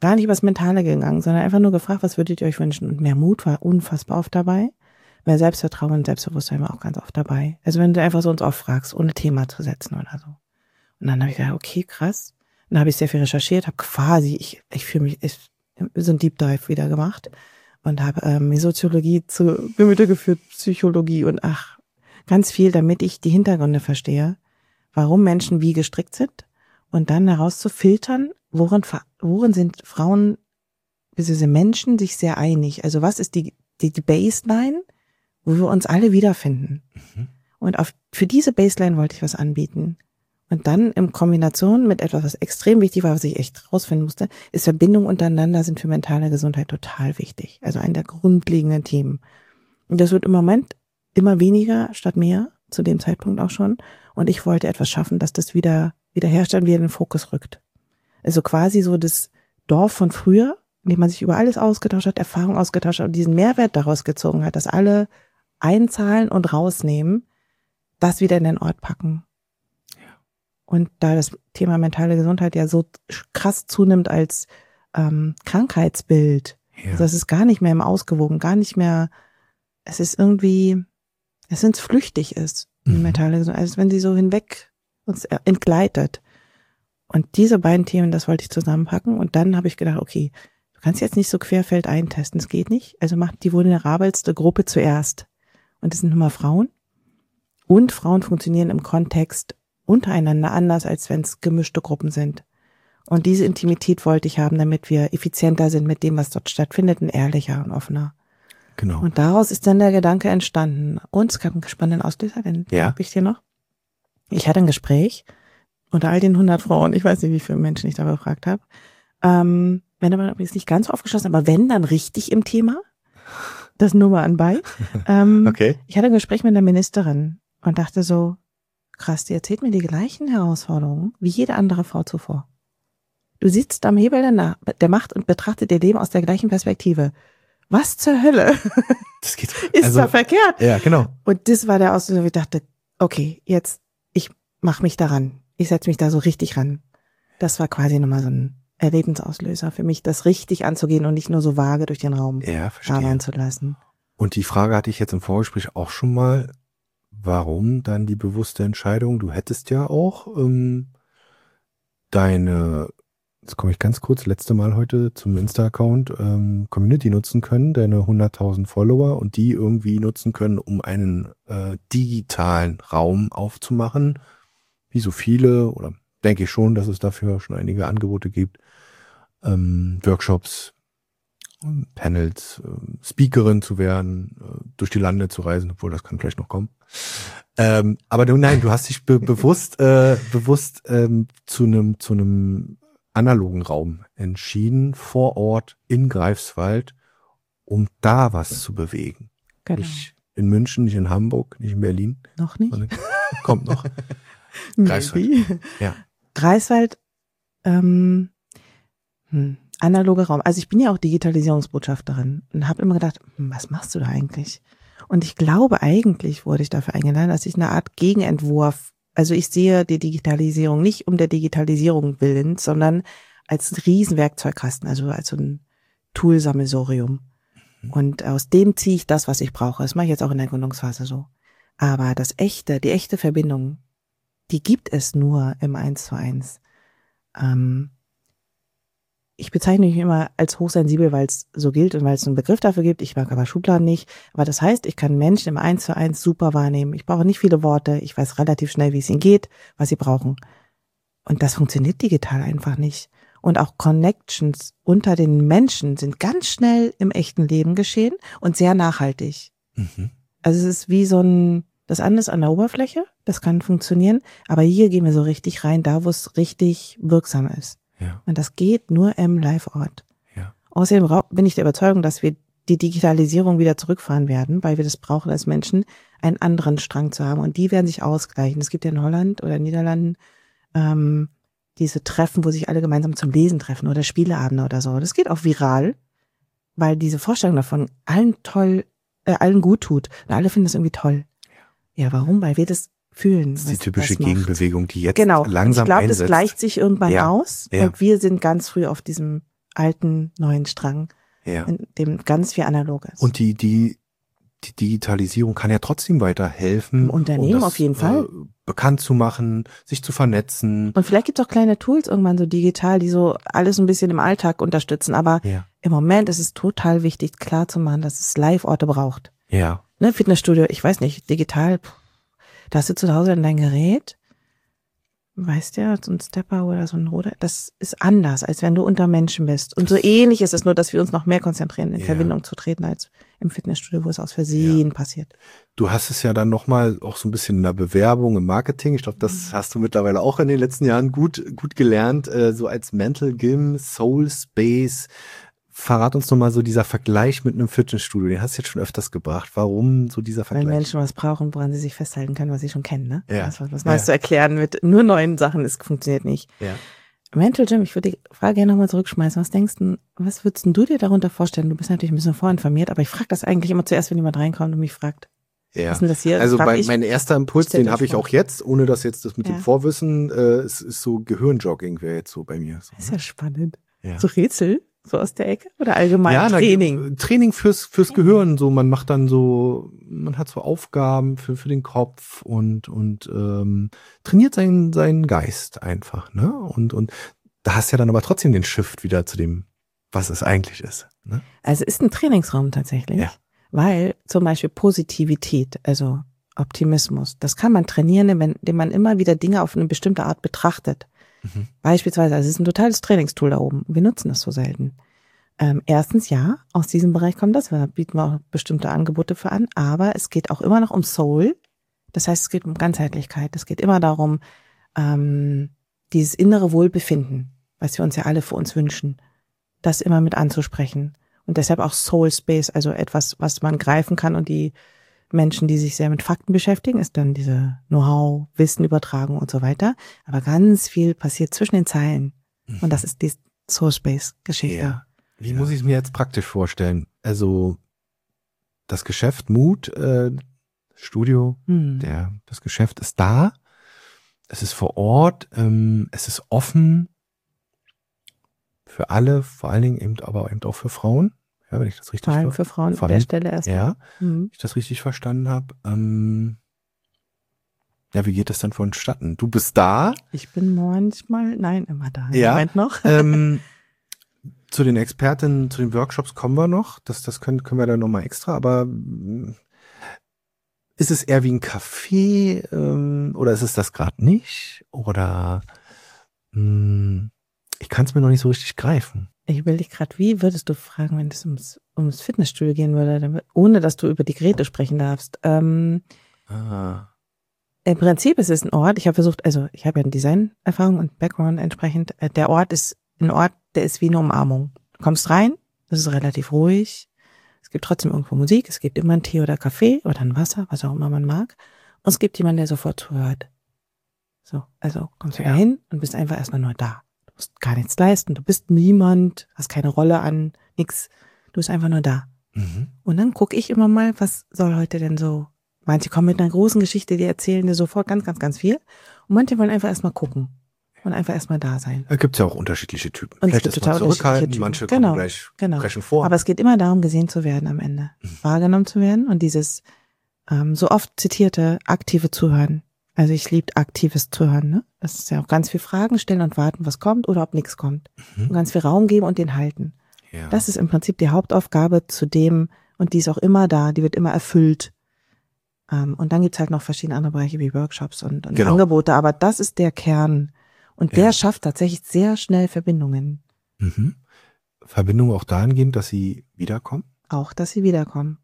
gar nicht übers Mentale gegangen, sondern einfach nur gefragt, was würdet ihr euch wünschen? Und mehr Mut war unfassbar oft dabei. Mehr Selbstvertrauen und Selbstbewusstsein war auch ganz oft dabei. Also wenn du einfach so uns auffragst, ohne Thema zu setzen oder so. Und dann habe ich gedacht, okay, krass. Dann habe ich sehr viel recherchiert, habe quasi, ich fühle mich, so ein Deep Dive wieder gemacht und habe mir Soziologie zu Gemüte geführt, Psychologie und ganz viel, damit ich die Hintergründe verstehe, warum Menschen wie gestrickt sind und dann herauszufiltern, worin sind Frauen, bzw. Menschen sich sehr einig. Also was ist die Baseline, wo wir uns alle wiederfinden. Mhm. Und für diese Baseline wollte ich was anbieten. Und dann in Kombination mit etwas, was extrem wichtig war, was ich echt rausfinden musste, ist Verbindung untereinander sind für mentale Gesundheit total wichtig. Also ein der grundlegenden Themen. Und das wird im Moment immer weniger statt mehr, zu dem Zeitpunkt auch schon. Und ich wollte etwas schaffen, dass das wieder herstellt und wieder in den Fokus rückt. Also quasi so das Dorf von früher, in dem man sich über alles ausgetauscht hat, Erfahrung ausgetauscht hat und diesen Mehrwert daraus gezogen hat, dass alle einzahlen und rausnehmen, das wieder in den Ort packen. Ja. Und da das Thema mentale Gesundheit ja so krass zunimmt als Krankheitsbild, also es ist gar nicht mehr im Ausgewogen, gar nicht mehr, es ist irgendwie, wenn es flüchtig ist, die mentale Gesundheit, als wenn sie so hinweg uns entgleitet. Und diese beiden Themen, das wollte ich zusammenpacken und dann habe ich gedacht, okay, du kannst jetzt nicht so querfeld eintesten, das geht nicht, also mach die vulnerabelste Gruppe zuerst. Und das sind nun mal Frauen. Und Frauen funktionieren im Kontext untereinander anders, als wenn es gemischte Gruppen sind. Und diese Intimität wollte ich haben, damit wir effizienter sind mit dem, was dort stattfindet, und ehrlicher und offener. Genau. Und daraus ist dann der Gedanke entstanden. Und es gab einen spannenden Auslöser, den habe ich dir noch. Ich hatte ein Gespräch unter all den 100 Frauen, ich weiß nicht, wie viele Menschen ich da befragt habe. Wenn aber übrigens nicht ganz so aufgeschlossen, aber wenn, dann richtig im Thema. Das nur mal anbei. Okay. Ich hatte ein Gespräch mit einer Ministerin und dachte so, krass, die erzählt mir die gleichen Herausforderungen wie jede andere Frau zuvor. Du sitzt am Hebel der Macht und betrachtet ihr Leben aus der gleichen Perspektive. Was zur Hölle? Das geht, ist da verkehrt? Ja, genau. Und das war der Auslöser, wo ich dachte, okay, jetzt, ich mache mich daran. Ich setze mich da so richtig ran. Das war quasi nochmal so ein Erlebensauslöser für mich, das richtig anzugehen und nicht nur so vage durch den Raum arbeiten zu lassen. Und die Frage hatte ich jetzt im Vorgespräch auch schon mal, warum dann die bewusste Entscheidung? Du hättest ja auch jetzt komme ich ganz kurz, letzte Mal heute zum Insta-Account, Community nutzen können, deine 100.000 Follower und die irgendwie nutzen können, um einen digitalen Raum aufzumachen, wie so viele, oder denke ich schon, dass es dafür schon einige Angebote gibt, Workshops, Panels, Speakerin zu werden, durch die Lande zu reisen, obwohl das kann vielleicht noch kommen. Aber du hast dich bewusst zu einem analogen Raum entschieden, vor Ort in Greifswald, um da was zu bewegen. Genau. Nicht in München, nicht in Hamburg, nicht in Berlin. Noch nicht? Kommt noch. Greifswald. Ja. Greifswald, analoger Raum. Also ich bin ja auch Digitalisierungsbotschafterin und habe immer gedacht, was machst du da eigentlich? Und ich glaube, eigentlich wurde ich dafür eingeladen, dass ich eine Art Gegenentwurf, also ich sehe die Digitalisierung nicht um der Digitalisierung willen, sondern als Riesenwerkzeugkasten, also als so ein Toolsammelsurium. Und aus dem ziehe ich das, was ich brauche. Das mache ich jetzt auch in der Gründungsphase so. Aber die echte Verbindung, die gibt es nur im 1:1. Ich bezeichne mich immer als hochsensibel, weil es so gilt und weil es einen Begriff dafür gibt. Ich mag aber Schubladen nicht. Aber das heißt, ich kann Menschen im 1:1 super wahrnehmen. Ich brauche nicht viele Worte. Ich weiß relativ schnell, wie es ihnen geht, was sie brauchen. Und das funktioniert digital einfach nicht. Und auch Connections unter den Menschen sind ganz schnell im echten Leben geschehen und sehr nachhaltig. Mhm. Also es ist wie das andere ist an der Oberfläche, das kann funktionieren, aber hier gehen wir so richtig rein, da wo es richtig wirksam ist. Ja. Und das geht nur im Live-Ort. Ja. Außerdem bin ich der Überzeugung, dass wir die Digitalisierung wieder zurückfahren werden, weil wir das brauchen als Menschen, einen anderen Strang zu haben. Und die werden sich ausgleichen. Es gibt ja in Holland oder Niederlanden diese Treffen, wo sich alle gemeinsam zum Lesen treffen oder Spieleabende oder so. Das geht auch viral, weil diese Vorstellung davon allen gut tut. Und alle finden das irgendwie toll. Ja, warum? Weil wir das fühlen. Das ist die typische Gegenbewegung, die jetzt langsam einsetzt. Ich glaube, das gleicht sich irgendwann aus. Ja. Und wir sind ganz früh auf diesem alten, neuen Strang, Ja. in dem ganz viel analog ist. Und die Digitalisierung kann ja trotzdem weiterhelfen, Im Unternehmen um das auf jeden Fall. bekannt zu machen, sich zu vernetzen. Und vielleicht gibt es auch kleine Tools irgendwann so digital, die so alles ein bisschen im Alltag unterstützen. Aber Ja. im Moment ist es total wichtig, klar zu machen, dass es Live-Orte braucht. Ja. Ne, Fitnessstudio, ich weiß nicht, digital, da hast du zu Hause dann dein Gerät, weißt du, so ein Stepper oder so ein Ruder, das ist anders, als wenn du unter Menschen bist. Und so ähnlich ist es nur, dass wir uns noch mehr konzentrieren, in Ja. Verbindung zu treten, als im Fitnessstudio, wo es aus Versehen passiert. Du hast es ja dann nochmal auch so ein bisschen in der Bewerbung, im Marketing. Ich glaube, das hast du mittlerweile auch in den letzten Jahren gut gelernt, so als Mental Gym, Soul Space. Verrat uns nochmal so dieser Vergleich mit einem Fitnessstudio. Den hast du jetzt schon öfters gebracht. Warum so dieser Weil Vergleich? Menschen was brauchen, woran sie sich festhalten können, was sie schon kennen, ne? Ja. Was Neues zu erklären mit nur neuen Sachen, das funktioniert nicht. Ja. Mental Gym, ich würde die Frage gerne nochmal zurückschmeißen. Was würdest denn du dir darunter vorstellen? Du bist natürlich ein bisschen vorinformiert, aber ich frage das eigentlich immer zuerst, wenn jemand reinkommt und mich fragt. Ja. Was ist denn das hier? Also Frag ich. mein erster Impuls, Stell den dir habe ich vor. auch jetzt, ohne das mit Ja. dem Vorwissen, es ist so Gehirnjogging wäre jetzt so bei mir. So, Das ist ja spannend. Ja. So Rätsel, so aus der Ecke oder allgemein Training? Training fürs Gehirn. So, man macht dann so, man hat so Aufgaben für den Kopf und trainiert seinen Geist einfach, ne? Und da hast du ja dann aber trotzdem den Shift wieder zu dem, was es eigentlich ist. Ne? Also es ist ein Trainingsraum tatsächlich, Ja. weil zum Beispiel Positivität, also Optimismus, das kann man trainieren, indem man immer wieder Dinge auf eine bestimmte Art betrachtet. Mhm. Beispielsweise, also es ist ein totales Trainingstool da oben. Wir nutzen das so selten. Erstens ja, aus diesem Bereich kommt das, da bieten wir auch bestimmte Angebote für an, aber es geht auch immer noch um Soul. Das heißt, es geht um Ganzheitlichkeit. Es geht immer darum, dieses innere Wohlbefinden, was wir uns ja alle für uns wünschen, das immer mit anzusprechen. Und deshalb auch Soul Space, also etwas, was man greifen kann. Und die Menschen, die sich sehr mit Fakten beschäftigen, ist dann diese Know-how, Wissen, Übertragung und so weiter. Aber ganz viel passiert zwischen den Zeilen. Und das ist die Soul Space Geschichte. Ja. Wie muss ich es mir jetzt praktisch vorstellen? Also das Geschäft Mut, Studio, das Geschäft ist da. Es ist vor Ort, es ist offen für alle, vor allen Dingen eben auch für Frauen. Ja, wenn ich das richtig Vor allem für Frauen an der Stelle erstmal. Ja, wenn ich das richtig verstanden habe. Ja, wie geht das dann vonstatten? Du bist da. Ich bin immer da. Ja. Moment noch. Zu den Expertinnen, zu den Workshops kommen wir noch. Das können wir dann nochmal extra, aber ist es eher wie ein Café oder ist es das gerade nicht? Oder ich kann es mir noch nicht so richtig greifen. Ich will dich gerade, wie würdest du fragen, wenn es ums Fitnessstudio gehen würde, ohne dass du über die Geräte sprechen darfst? Im Prinzip ist es ein Ort, ich habe ja eine Designerfahrung und Background entsprechend. Der Ort ist ein Ort, der ist wie eine Umarmung. Du kommst rein, das ist relativ ruhig. Es gibt trotzdem irgendwo Musik, es gibt immer einen Tee oder Kaffee oder ein Wasser, was auch immer man mag. Und es gibt jemanden, der sofort zuhört. So, also kommst du da hin und bist einfach erstmal nur da. Du musst gar nichts leisten, du bist niemand, hast keine Rolle an, nix. Du bist einfach nur da. Mhm. Und dann gucke ich immer mal, was soll heute denn so. Manche kommen mit einer großen Geschichte, die erzählen dir sofort ganz, ganz, ganz viel. Und manche wollen einfach erstmal gucken und einfach erstmal da sein. Da gibt es ja auch unterschiedliche Typen. Und Vielleicht es gibt ist man total zurückhaltend, unterschiedliche manche Typen. kommen gleich brechen vor. Aber es geht immer darum, gesehen zu werden am Ende. Wahrgenommen zu werden und dieses so oft zitierte aktive Zuhören. Also ich liebe aktives Zuhören. Ne? Das ist ja auch ganz viel Fragen stellen und warten, was kommt oder ob nichts kommt. Und ganz viel Raum geben und den halten. Ja. Das ist im Prinzip die Hauptaufgabe zu dem, und die ist auch immer da, die wird immer erfüllt. Und dann gibt's halt noch verschiedene andere Bereiche wie Workshops und Angebote, aber das ist der Kern. Und der schafft tatsächlich sehr schnell Verbindungen. Mhm. Verbindungen auch dahingehend, dass sie wiederkommen? Auch, dass sie wiederkommen.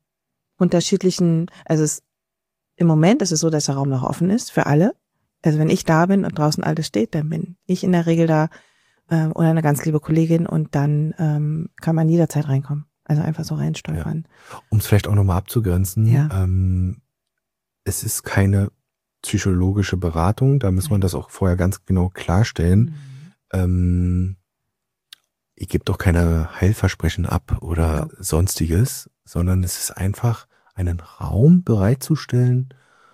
Im Moment ist es so, dass der Raum noch offen ist für alle. Also wenn ich da bin und draußen alles steht, dann bin ich in der Regel da oder eine ganz liebe Kollegin und dann kann man jederzeit reinkommen. Also einfach so reinstolpern. Ja. Um es vielleicht auch nochmal abzugrenzen, es ist keine psychologische Beratung, da muss man das auch vorher ganz genau klarstellen. Ihr gebt doch keine Heilversprechen ab oder sonstiges, sondern es ist einfach einen Raum bereitzustellen,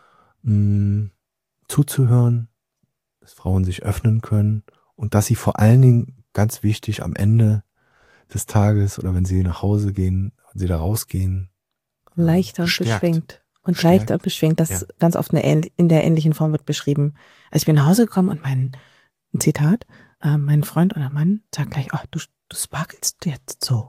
zuzuhören, dass Frauen sich öffnen können und dass sie vor allen Dingen, ganz wichtig, am Ende des Tages oder wenn sie nach Hause gehen, wenn sie da rausgehen. Leichter und Bestärkt. beschwingt. Und leichter und beschwingt, das ganz oft in der ähnlichen Form wird beschrieben. Also ich bin nach Hause gekommen und ein Zitat, mein Freund oder Mann sagt gleich, oh, du sparkelst jetzt so.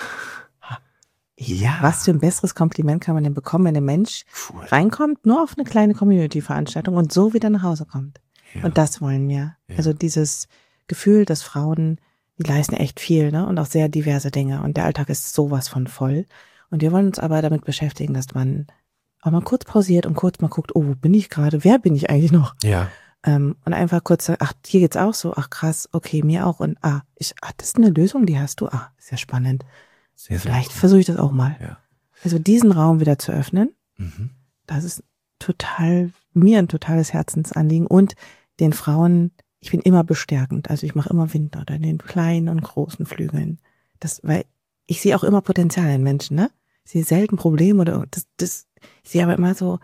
Ja. Was für ein besseres Kompliment kann man denn bekommen, wenn ein Mensch reinkommt, nur auf eine kleine Community-Veranstaltung und so wieder nach Hause kommt. Ja. Und das wollen wir. Ja. Also dieses Gefühl, dass Frauen, die leisten echt viel, ne? Und auch sehr diverse Dinge. Und der Alltag ist sowas von voll. Und wir wollen uns aber damit beschäftigen, dass man auch mal kurz pausiert und kurz mal guckt, oh, wo bin ich gerade? Wer bin ich eigentlich noch? Ja. Und einfach kurz sagen, ach, hier geht's auch so, ach krass, okay, mir auch. Und das ist eine Lösung, die hast du. Ist ja spannend. Sehr, sehr Vielleicht versuche ich das auch mal. Ja. Also diesen Raum wieder zu öffnen, das ist mir ein totales Herzensanliegen. Und den Frauen, ich bin immer bestärkend. Also ich mache immer Wind oder in den kleinen und großen Flügeln. Weil ich sehe auch immer Potenzial in Menschen, ne? Ich sehe selten Probleme oder ich sehe aber immer so,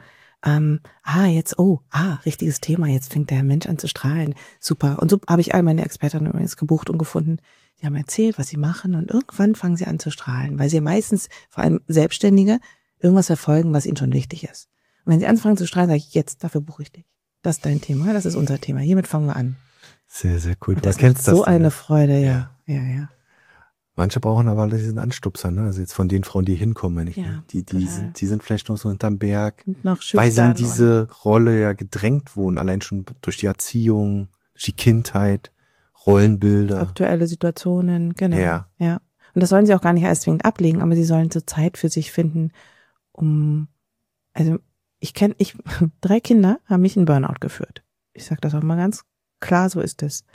richtiges Thema, jetzt fängt der Mensch an zu strahlen. Super. Und so habe ich all meine Expertinnen übrigens gebucht und gefunden. Die haben erzählt, was sie machen und irgendwann fangen sie an zu strahlen, weil sie meistens, vor allem Selbstständige, irgendwas verfolgen, was ihnen schon wichtig ist. Und wenn sie anfangen zu strahlen, sage ich, jetzt, dafür buche ich dich. Das ist dein Thema, das ist unser Thema. Hiermit fangen wir an. Sehr, sehr cool. Du kennst das. So eine Freude, ja. Manche brauchen aber diesen Anstupser, ne? Also jetzt von den Frauen, die hinkommen, die sind vielleicht noch so hinterm Berg, weil sie in diese Rolle ja gedrängt wurden, allein schon durch die Erziehung, durch die Kindheit, Rollenbilder. Aktuelle Situationen, genau. Ja. Und das sollen sie auch gar nicht erst zwingend ablegen, aber sie sollen so Zeit für sich finden, ich 3 Kinder haben mich in Burnout geführt. Ich sage das auch mal ganz klar, so ist es.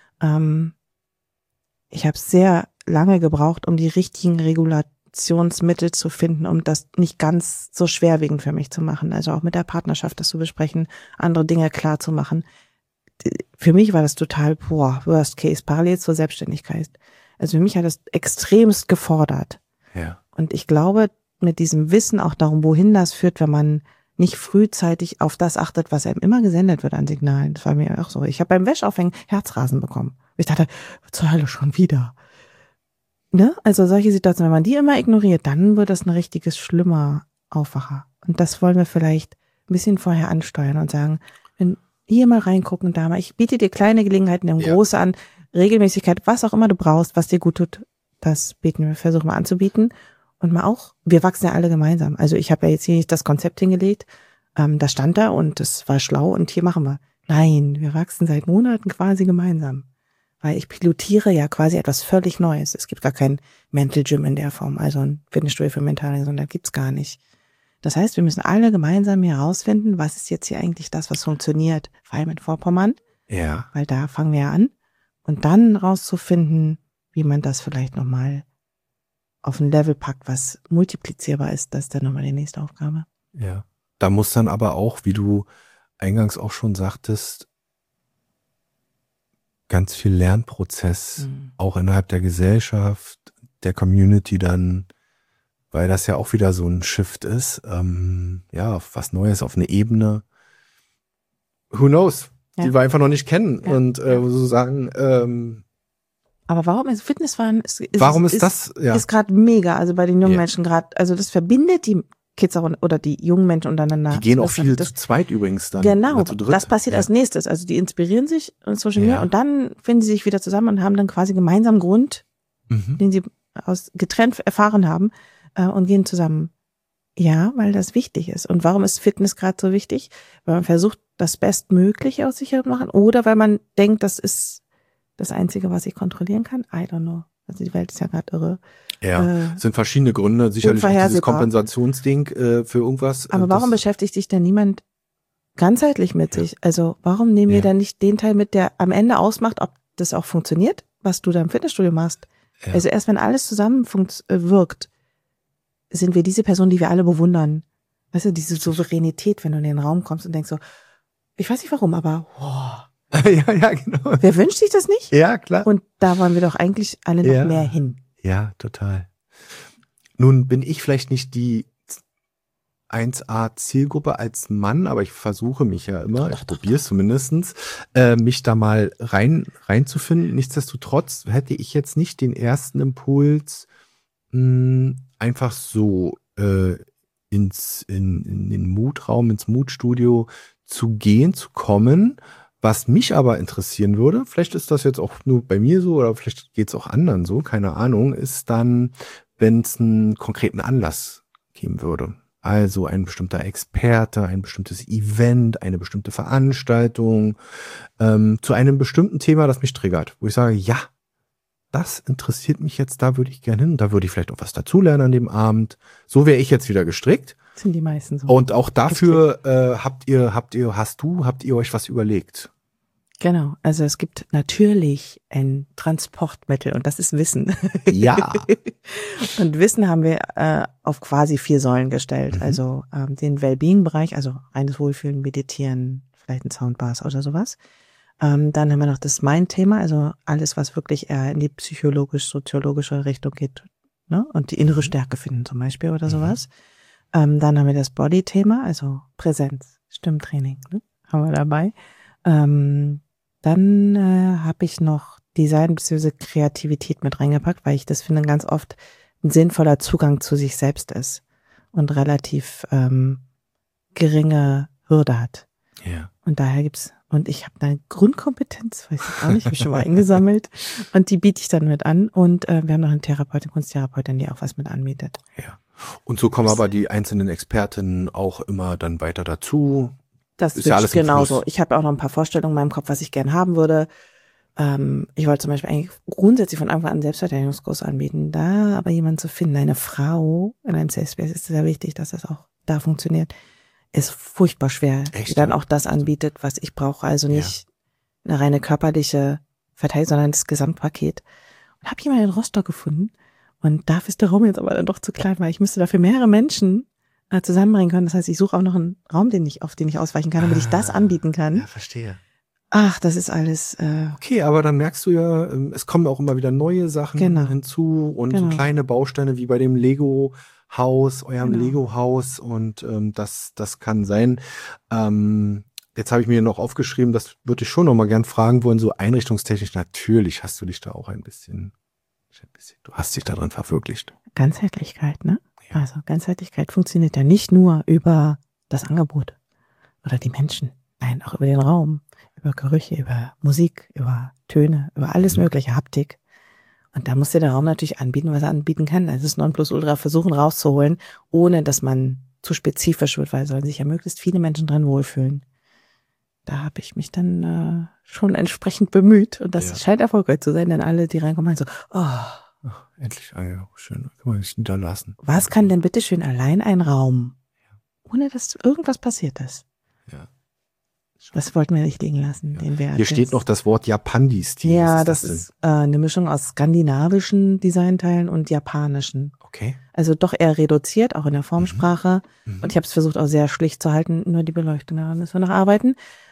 Ich habe sehr lange gebraucht, um die richtigen Regulationsmittel zu finden, um das nicht ganz so schwerwiegend für mich zu machen. Also auch mit der Partnerschaft das zu besprechen, andere Dinge klar zu machen. Für mich war das total, Worst Case, parallel zur Selbstständigkeit. Also für mich hat das extremst gefordert. Ja. Und ich glaube, mit diesem Wissen auch darum, wohin das führt, wenn man nicht frühzeitig auf das achtet, was einem immer gesendet wird an Signalen. Das war mir auch so. Ich habe beim Wäscheaufhängen Herzrasen bekommen. Ich dachte, zur Hölle schon wieder. Ne? Also solche Situationen, wenn man die immer ignoriert, dann wird das ein richtiges schlimmer Aufwacher. Und das wollen wir vielleicht ein bisschen vorher ansteuern und sagen, wenn hier mal reingucken, da mal, ich biete dir kleine Gelegenheiten, große an, Regelmäßigkeit, was auch immer du brauchst, was dir gut tut, das versuchen wir anzubieten. Und mal auch, wir wachsen ja alle gemeinsam. Also ich habe ja jetzt hier nicht das Konzept hingelegt, das stand da und das war schlau und hier machen wir. Nein, wir wachsen seit Monaten quasi gemeinsam. Weil ich pilotiere ja quasi etwas völlig Neues. Es gibt gar kein Mental Gym in der Form, also ein Fitnessstudio für mentale Gesundheit gibt's gar nicht. Das heißt, wir müssen alle gemeinsam hier herausfinden, was ist jetzt hier eigentlich das, was funktioniert, vor allem in Vorpommern. Ja. Weil da fangen wir an. Und dann rauszufinden, wie man das vielleicht nochmal auf ein Level packt, was multiplizierbar ist, das ist dann nochmal die nächste Aufgabe. Ja. Da muss dann aber auch, wie du eingangs auch schon sagtest, ganz viel Lernprozess, auch innerhalb der Gesellschaft, der Community dann, weil das ja auch wieder so ein Shift ist, auf was Neues, auf eine Ebene. Who knows? Die wir einfach noch nicht kennen und sozusagen. Aber warum ist Fitnessfahren ist gerade mega, also bei den jungen Menschen gerade, also das verbindet die Kids auch oder die jungen Menschen untereinander. Die gehen auch viel zu zweit übrigens dann. Genau, das passiert als nächstes. Also die inspirieren sich in Social Media und dann finden sie sich wieder zusammen und haben dann quasi gemeinsam Grund, den sie getrennt erfahren haben und gehen zusammen. Ja, weil das wichtig ist. Und warum ist Fitness gerade so wichtig? Weil man versucht, das Bestmögliche aus sich zu machen oder weil man denkt, das ist das Einzige, was ich kontrollieren kann? I don't know. Also die Welt ist ja gerade irre. Ja, es sind verschiedene Gründe. Sicherlich auch dieses Kompensationsding für irgendwas. Aber warum beschäftigt sich denn niemand ganzheitlich mit sich? Also warum nehmen wir dann nicht den Teil mit, der am Ende ausmacht, ob das auch funktioniert, was du da im Fitnessstudio machst? Ja. Also erst wenn alles zusammen wirkt, sind wir diese Person, die wir alle bewundern. Weißt du, diese Souveränität, wenn du in den Raum kommst und denkst so, ich weiß nicht warum, aber ja, genau. Wer wünscht sich das nicht? Ja, klar. Und da wollen wir doch eigentlich alle noch mehr hin. Ja, total. Nun bin ich vielleicht nicht die 1A Zielgruppe als Mann, aber ich versuche mich ja immer, ich probiere es zumindestens, mich da mal reinzufinden. Nichtsdestotrotz hätte ich jetzt nicht den ersten Impuls, einfach so in den Mutraum, ins Mutstudio zu gehen, zu kommen. Was mich aber interessieren würde, vielleicht ist das jetzt auch nur bei mir so oder vielleicht geht es auch anderen so, keine Ahnung, ist dann, wenn es einen konkreten Anlass geben würde. Also ein bestimmter Experte, ein bestimmtes Event, eine bestimmte Veranstaltung zu einem bestimmten Thema, das mich triggert, wo ich sage, ja, das interessiert mich jetzt, da würde ich gerne hin, da würde ich vielleicht auch was dazulernen an dem Abend. So wäre ich jetzt wieder gestrickt. Sind die meisten so. Und auch dafür habt ihr euch was überlegt? Genau, also es gibt natürlich ein Transportmittel und das ist Wissen. Ja. Und Wissen haben wir auf quasi 4 Säulen gestellt. Also den Wellbeing-Bereich, also reines Wohlfühlen, Meditieren, vielleicht ein Soundbars oder sowas. Dann haben wir noch das Mind-Thema, also alles, was wirklich eher in die psychologisch-soziologische Richtung geht, ne? Und die innere Stärke finden zum Beispiel oder sowas. Dann haben wir das Body-Thema, also Präsenz, Stimmtraining, ne? Haben wir dabei. Dann habe ich noch Design bzw. Kreativität mit reingepackt, weil ich das finde ganz oft ein sinnvoller Zugang zu sich selbst ist und relativ geringe Hürde hat. Ja. Und daher und ich habe da eine Grundkompetenz, weiß ich auch nicht, habe ich schon mal eingesammelt und die biete ich dann mit an und wir haben noch eine Therapeutin, Kunsttherapeutin, die auch was mit anbietet. Ja. Und so kommen aber die einzelnen Expertinnen auch immer dann weiter dazu. Das ist ja alles genauso. Ich habe auch noch ein paar Vorstellungen in meinem Kopf, was ich gern haben würde. Ich wollte zum Beispiel eigentlich grundsätzlich von Anfang an einen Selbstverteidigungskurs anbieten. Da aber jemanden zu finden, eine Frau in einem Safe Space, ist sehr wichtig, dass das auch da funktioniert, ist furchtbar schwer. Echt? Die dann auch das anbietet, was ich brauche. Also nicht eine reine körperliche Verteidigung, sondern das Gesamtpaket. Und habe jemanden in Rostock gefunden. Und dafür ist der Raum jetzt aber dann doch zu klein, weil ich müsste dafür mehrere Menschen zusammenbringen können. Das heißt, ich suche auch noch einen Raum, auf den ich ausweichen kann, damit ich das anbieten kann. Ja, verstehe. Ach, das ist alles. Okay, aber dann merkst du ja, es kommen auch immer wieder neue Sachen hinzu und so kleine Bausteine wie bei dem Lego-Haus, eurem Lego-Haus und das kann sein. Jetzt habe ich mir noch aufgeschrieben, das würde ich schon noch mal gern fragen wollen, so einrichtungstechnisch. Natürlich hast du dich da auch ein bisschen, du hast dich da drin verwirklicht. Ganzheitlichkeit, ne? Ja. Also Ganzheitlichkeit funktioniert ja nicht nur über das Angebot oder die Menschen, nein, auch über den Raum, über Gerüche, über Musik, über Töne, über alles mögliche, Haptik. Und da muss dir der Raum natürlich anbieten, was er anbieten kann. Also das Nonplusultra versuchen rauszuholen, ohne dass man zu spezifisch wird, weil sollen sich ja möglichst viele Menschen dran wohlfühlen. Da habe ich mich dann schon entsprechend bemüht und das scheint erfolgreich zu sein, denn alle, die reinkommen, so, endlich, schön, kann man sich niederlassen. Was kann denn bitteschön allein ein Raum, ohne dass irgendwas passiert ist? Ja. Das wollten wir nicht liegen lassen, den Wert. Hier steht noch das Wort Japandi-Stil. Ja, das ist eine Mischung aus skandinavischen Designteilen und japanischen. Okay. Also doch eher reduziert, auch in der Formsprache. Und ich habe es versucht, auch sehr schlicht zu halten, nur die Beleuchtung, daran müssen wir noch arbeiten.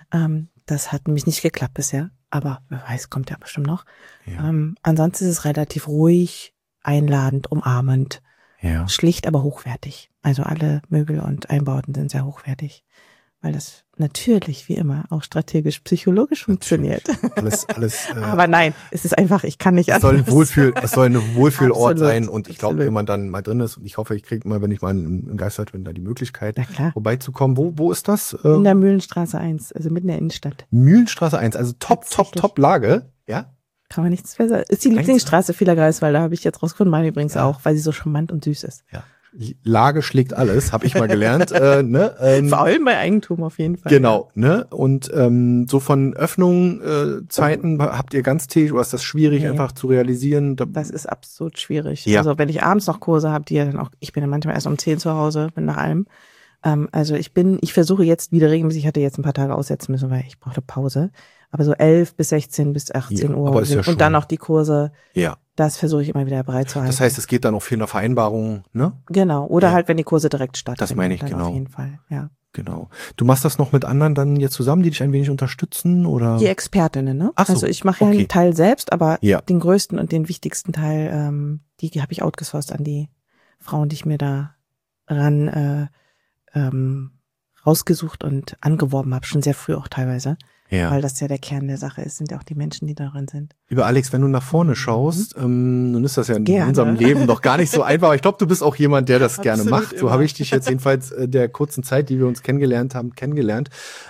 Das hat nämlich nicht geklappt bisher, aber wer weiß, kommt ja bestimmt noch. Ja. Ansonsten ist es relativ ruhig, einladend, umarmend, schlicht, aber hochwertig. Also alle Möbel und Einbauten sind sehr hochwertig, weil das natürlich, wie immer, auch strategisch, psychologisch funktioniert. Alles. Aber nein, es ist einfach, ich kann nicht anders. Es soll ein Wohlfühlort sein und ich glaube, absolut. wenn man dann mal drin ist und ich hoffe, ich kriege mal, wenn ich mal in Geistheit bin, da die Möglichkeit, vorbeizukommen. Wo ist das? In der Mühlenstraße 1, also mitten in der Innenstadt. Mühlenstraße 1, also top Lage, ja? Kann man nichts besser. Ist die Lieblingsstraße vieler Greifswalder, habe ich jetzt rausgefunden, meine übrigens auch, weil sie so charmant und süß ist. Ja. Lage schlägt alles, habe ich mal gelernt. Vor allem bei Eigentum auf jeden Fall. Genau, ne? Und so von Öffnungszeiten habt ihr ganztägig oder ist das schwierig einfach zu realisieren? Das ist absolut schwierig. Ja. Also wenn ich abends noch Kurse habe, die ja dann auch, ich bin ja manchmal erst um 10 zu Hause, bin nach allem. Also ich versuche jetzt wieder regelmäßig, ich hatte jetzt ein paar Tage aussetzen müssen, weil ich brauchte Pause. Aber so 11 bis 16 bis 18 Uhr aber ist ja und dann noch die Kurse. Ja. Das versuche ich immer wieder bereit zu halten. Das heißt, es geht dann auch viel in der Vereinbarung, ne? Genau. Oder halt, wenn die Kurse direkt stattfinden. Das meine ich, dann genau. Auf jeden Fall, ja. Genau. Du machst das noch mit anderen dann jetzt zusammen, die dich ein wenig unterstützen, oder? Die Expertinnen, ne? Ach so, also ich mache ja einen Teil selbst, aber Ja. den größten und den wichtigsten Teil, die habe ich outgesourced an die Frauen, die ich mir da ran rausgesucht und angeworben habe, schon sehr früh auch teilweise. Ja. Weil das ja der Kern der Sache ist, sind ja auch die Menschen, die darin sind. Lieber Alex, wenn du nach vorne schaust, nun ist das ja in Gerne. unserem Leben doch gar nicht so einfach, aber ich glaube, du bist auch jemand, der das gerne macht. So immer. habe ich dich jetzt jedenfalls der kurzen Zeit, die wir uns kennengelernt haben, kennengelernt.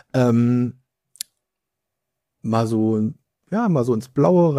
Mal so ins Blaue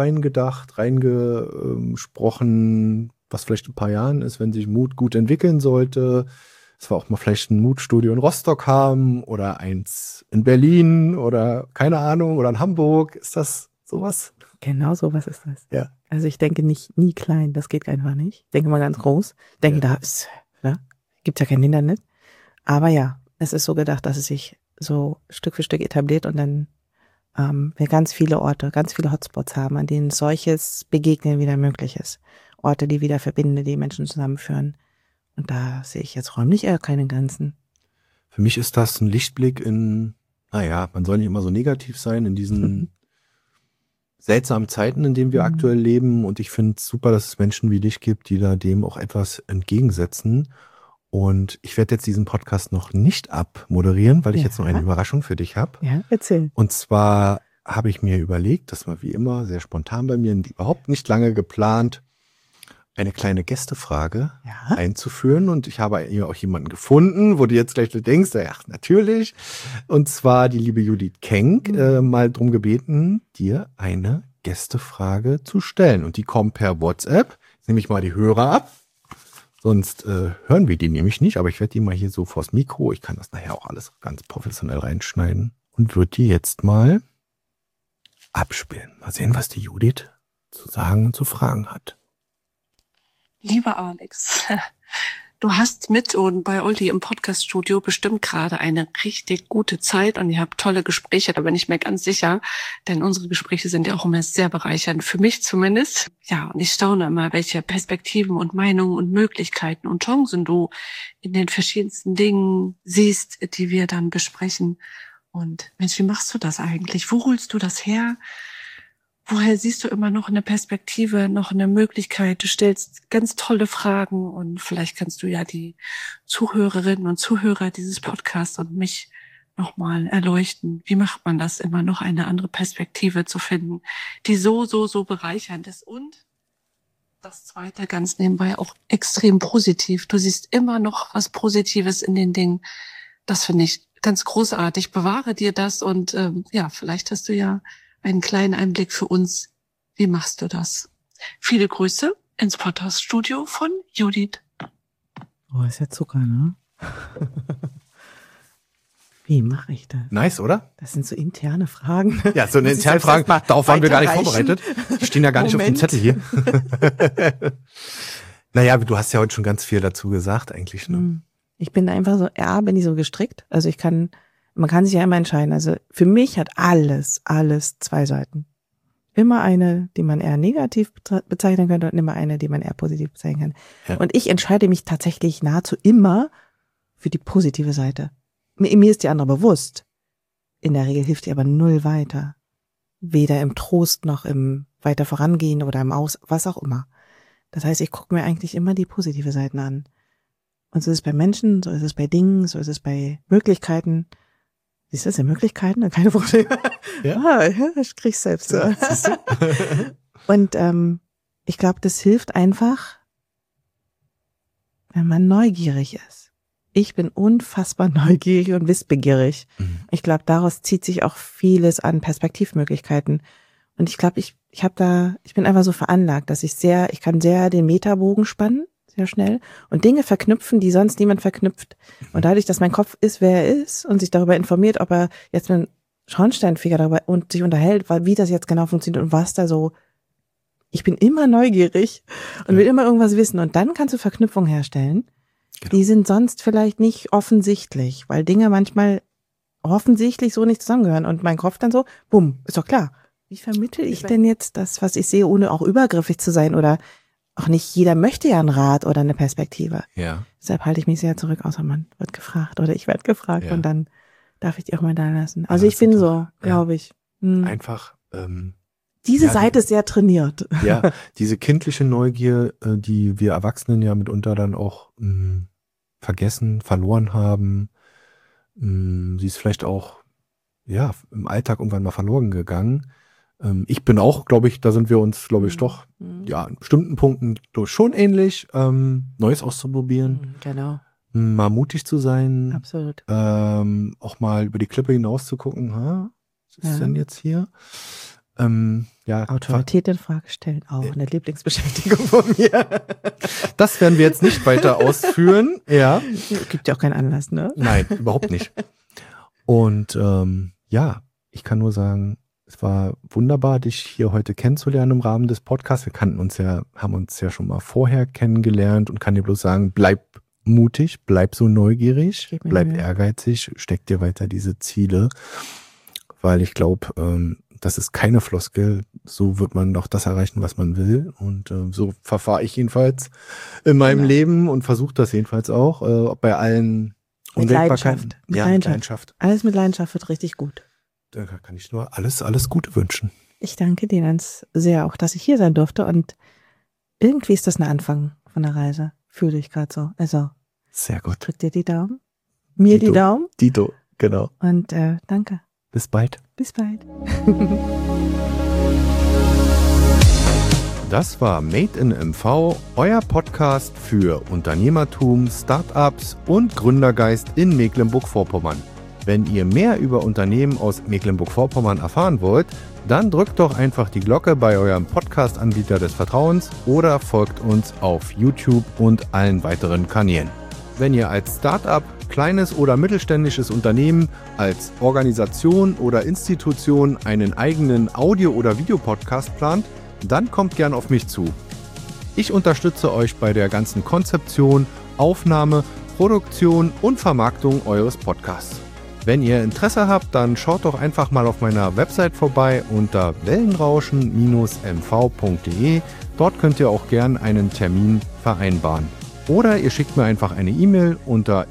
reingesprochen, was vielleicht in ein paar Jahren ist, wenn sich Mut gut entwickeln sollte. Es war auch mal vielleicht ein Mutstudio in Rostock haben oder eins in Berlin oder keine Ahnung oder in Hamburg. Ist das sowas? Genau sowas ist das. Ja. Also ich denke nie klein, das geht einfach nicht. Ich denke mal ganz groß. Ich denke, da gibt's ja kein Hindernis. Aber ja, es ist so gedacht, dass es sich so Stück für Stück etabliert und dann wir ganz viele Orte, ganz viele Hotspots haben, an denen solches Begegnen wieder möglich ist. Orte, die wieder verbinden, die Menschen zusammenführen. Und da sehe ich jetzt räumlich eher keine Grenzen. Für mich ist das ein Lichtblick in, man soll nicht immer so negativ sein, in diesen seltsamen Zeiten, in denen wir aktuell leben. Und ich finde es super, dass es Menschen wie dich gibt, die da dem auch etwas entgegensetzen. Und ich werde jetzt diesen Podcast noch nicht abmoderieren, weil ich jetzt noch eine Überraschung für dich habe. Ja, erzähl. Und zwar habe ich mir überlegt, das war wie immer sehr spontan bei mir, überhaupt nicht lange geplant, eine kleine Gästefrage einzuführen. Und ich habe hier auch jemanden gefunden, wo du jetzt gleich denkst, ja, natürlich. Und zwar die liebe Judith Kenk, mal drum gebeten, dir eine Gästefrage zu stellen. Und die kommt per WhatsApp. Jetzt nehme ich mal die Hörer ab. Sonst hören wir die nämlich nicht. Aber ich werde die mal hier so vors Mikro. Ich kann das nachher auch alles ganz professionell reinschneiden. Und würde die jetzt mal abspielen. Mal sehen, was die Judith zu sagen und zu fragen hat. Lieber Alex, du hast mit und bei Olli im Podcaststudio bestimmt gerade eine richtig gute Zeit und ihr habt tolle Gespräche, da bin ich mir ganz sicher, denn unsere Gespräche sind ja auch immer sehr bereichernd, für mich zumindest. Ja, und ich staune immer, welche Perspektiven und Meinungen und Möglichkeiten und Chancen du in den verschiedensten Dingen siehst, die wir dann besprechen. Und Mensch, wie machst du das eigentlich? Wo holst du das her? Woher siehst du immer noch eine Perspektive, noch eine Möglichkeit? Du stellst ganz tolle Fragen und vielleicht kannst du ja die Zuhörerinnen und Zuhörer dieses Podcasts und mich nochmal erleuchten. Wie macht man das, immer noch eine andere Perspektive zu finden, die so bereichernd ist und das Zweite ganz nebenbei auch extrem positiv. Du siehst immer noch was Positives in den Dingen. Das finde ich ganz großartig. Bewahre dir das und vielleicht hast du ja einen kleinen Einblick für uns. Wie machst du das? Viele Grüße ins Podcast-Studio von Judith. Oh, ist ja Zucker, ne? Wie mache ich das? Nice, oder? Das sind so interne Fragen. Ja, so eine interne Fragen. Darauf waren wir gar nicht vorbereitet. Die stehen ja gar nicht auf dem Zettel hier. Naja, du hast ja heute schon ganz viel dazu gesagt eigentlich. Ne? Ich bin einfach so, bin ich so gestrickt. Also man kann sich ja immer entscheiden. Also für mich hat alles zwei Seiten. Immer eine, die man eher negativ bezeichnen könnte und immer eine, die man eher positiv bezeichnen kann. Ja. Und ich entscheide mich tatsächlich nahezu immer für die positive Seite. Mir ist die andere bewusst. In der Regel hilft die aber null weiter. Weder im Trost noch im weiter vorangehen oder im was auch immer. Das heißt, ich gucke mir eigentlich immer die positive Seiten an. Und so ist es bei Menschen, so ist es bei Dingen, so ist es bei Möglichkeiten. Siehst du, das sind Möglichkeiten? Keine Probleme. Ja. Ich krieg's selbst. Ja, und ich glaube, das hilft einfach, wenn man neugierig ist. Ich bin unfassbar neugierig und wissbegierig. Ich glaube, daraus zieht sich auch vieles an Perspektivmöglichkeiten. Und ich glaube, ich bin einfach so veranlagt, dass ich kann sehr den Meterbogen spannen, sehr schnell, und Dinge verknüpfen, die sonst niemand verknüpft. Und dadurch, dass mein Kopf ist, wer er ist und sich darüber informiert, ob er jetzt mit einem Schornsteinfeger darüber und sich unterhält, wie das jetzt genau funktioniert und was da so. Ich bin immer neugierig und will immer irgendwas wissen. Und dann kannst du Verknüpfungen herstellen. Genau. Die sind sonst vielleicht nicht offensichtlich, weil Dinge manchmal offensichtlich so nicht zusammengehören. Und mein Kopf dann so, bumm, ist doch klar. Wie vermittle ich denn jetzt das, was ich sehe, ohne auch übergriffig zu sein? Oder auch nicht jeder möchte ja einen Rat oder eine Perspektive. Ja. Deshalb halte ich mich sehr zurück, außer man wird gefragt oder ich werde gefragt und dann darf ich die auch mal da lassen. Also ich bin so, glaube ich. Einfach. Diese Seite ist sehr trainiert. Ja, diese kindliche Neugier, die wir Erwachsenen ja mitunter dann auch vergessen, verloren haben. Sie ist vielleicht auch im Alltag irgendwann mal verloren gegangen. Ich bin auch, glaube ich, da sind wir uns, glaube ich, doch in bestimmten Punkten schon ähnlich, Neues auszuprobieren. Genau. Mal mutig zu sein. Absolut. Auch mal über die Klippe hinaus zu gucken, was ist denn jetzt hier? Autorität in Frage stellen, auch eine Lieblingsbeschäftigung von mir. Das werden wir jetzt nicht weiter ausführen. Ja. Gibt ja auch keinen Anlass, ne? Nein, überhaupt nicht. Und ich kann nur sagen, es war wunderbar, dich hier heute kennenzulernen im Rahmen des Podcasts. Wir haben uns ja schon mal vorher kennengelernt und kann dir bloß sagen, bleib mutig, bleib so neugierig, bleib ehrgeizig, steck dir weiter diese Ziele, weil ich glaube, das ist keine Floskel, so wird man doch das erreichen, was man will, und so verfahre ich jedenfalls in meinem Leben und versuche das jedenfalls auch, bei allen Unwägbarkeiten. Mit Leidenschaft. Alles mit Leidenschaft wird richtig gut. Da kann ich nur alles Gute wünschen. Ich danke dir ganz sehr auch, dass ich hier sein durfte, und irgendwie ist das ein Anfang von der Reise. Fühle ich gerade so. Also, sehr gut. Drück dir die Daumen. Mir Dito. Die Daumen. Dito, genau. Und danke. Bis bald. Bis bald. Das war Made in MV, euer Podcast für Unternehmertum, Startups und Gründergeist in Mecklenburg-Vorpommern. Wenn ihr mehr über Unternehmen aus Mecklenburg-Vorpommern erfahren wollt, dann drückt doch einfach die Glocke bei eurem Podcast-Anbieter des Vertrauens oder folgt uns auf YouTube und allen weiteren Kanälen. Wenn ihr als Startup, kleines oder mittelständisches Unternehmen, als Organisation oder Institution einen eigenen Audio- oder Videopodcast plant, dann kommt gern auf mich zu. Ich unterstütze euch bei der ganzen Konzeption, Aufnahme, Produktion und Vermarktung eures Podcasts. Wenn ihr Interesse habt, dann schaut doch einfach mal auf meiner Website vorbei unter wellenrauschen-mv.de. Dort könnt ihr auch gern einen Termin vereinbaren. Oder ihr schickt mir einfach eine E-Mail unter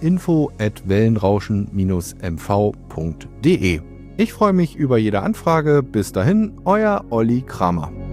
info@wellenrauschen-mv.de. Ich freue mich über jede Anfrage. Bis dahin, euer Olli Kramer.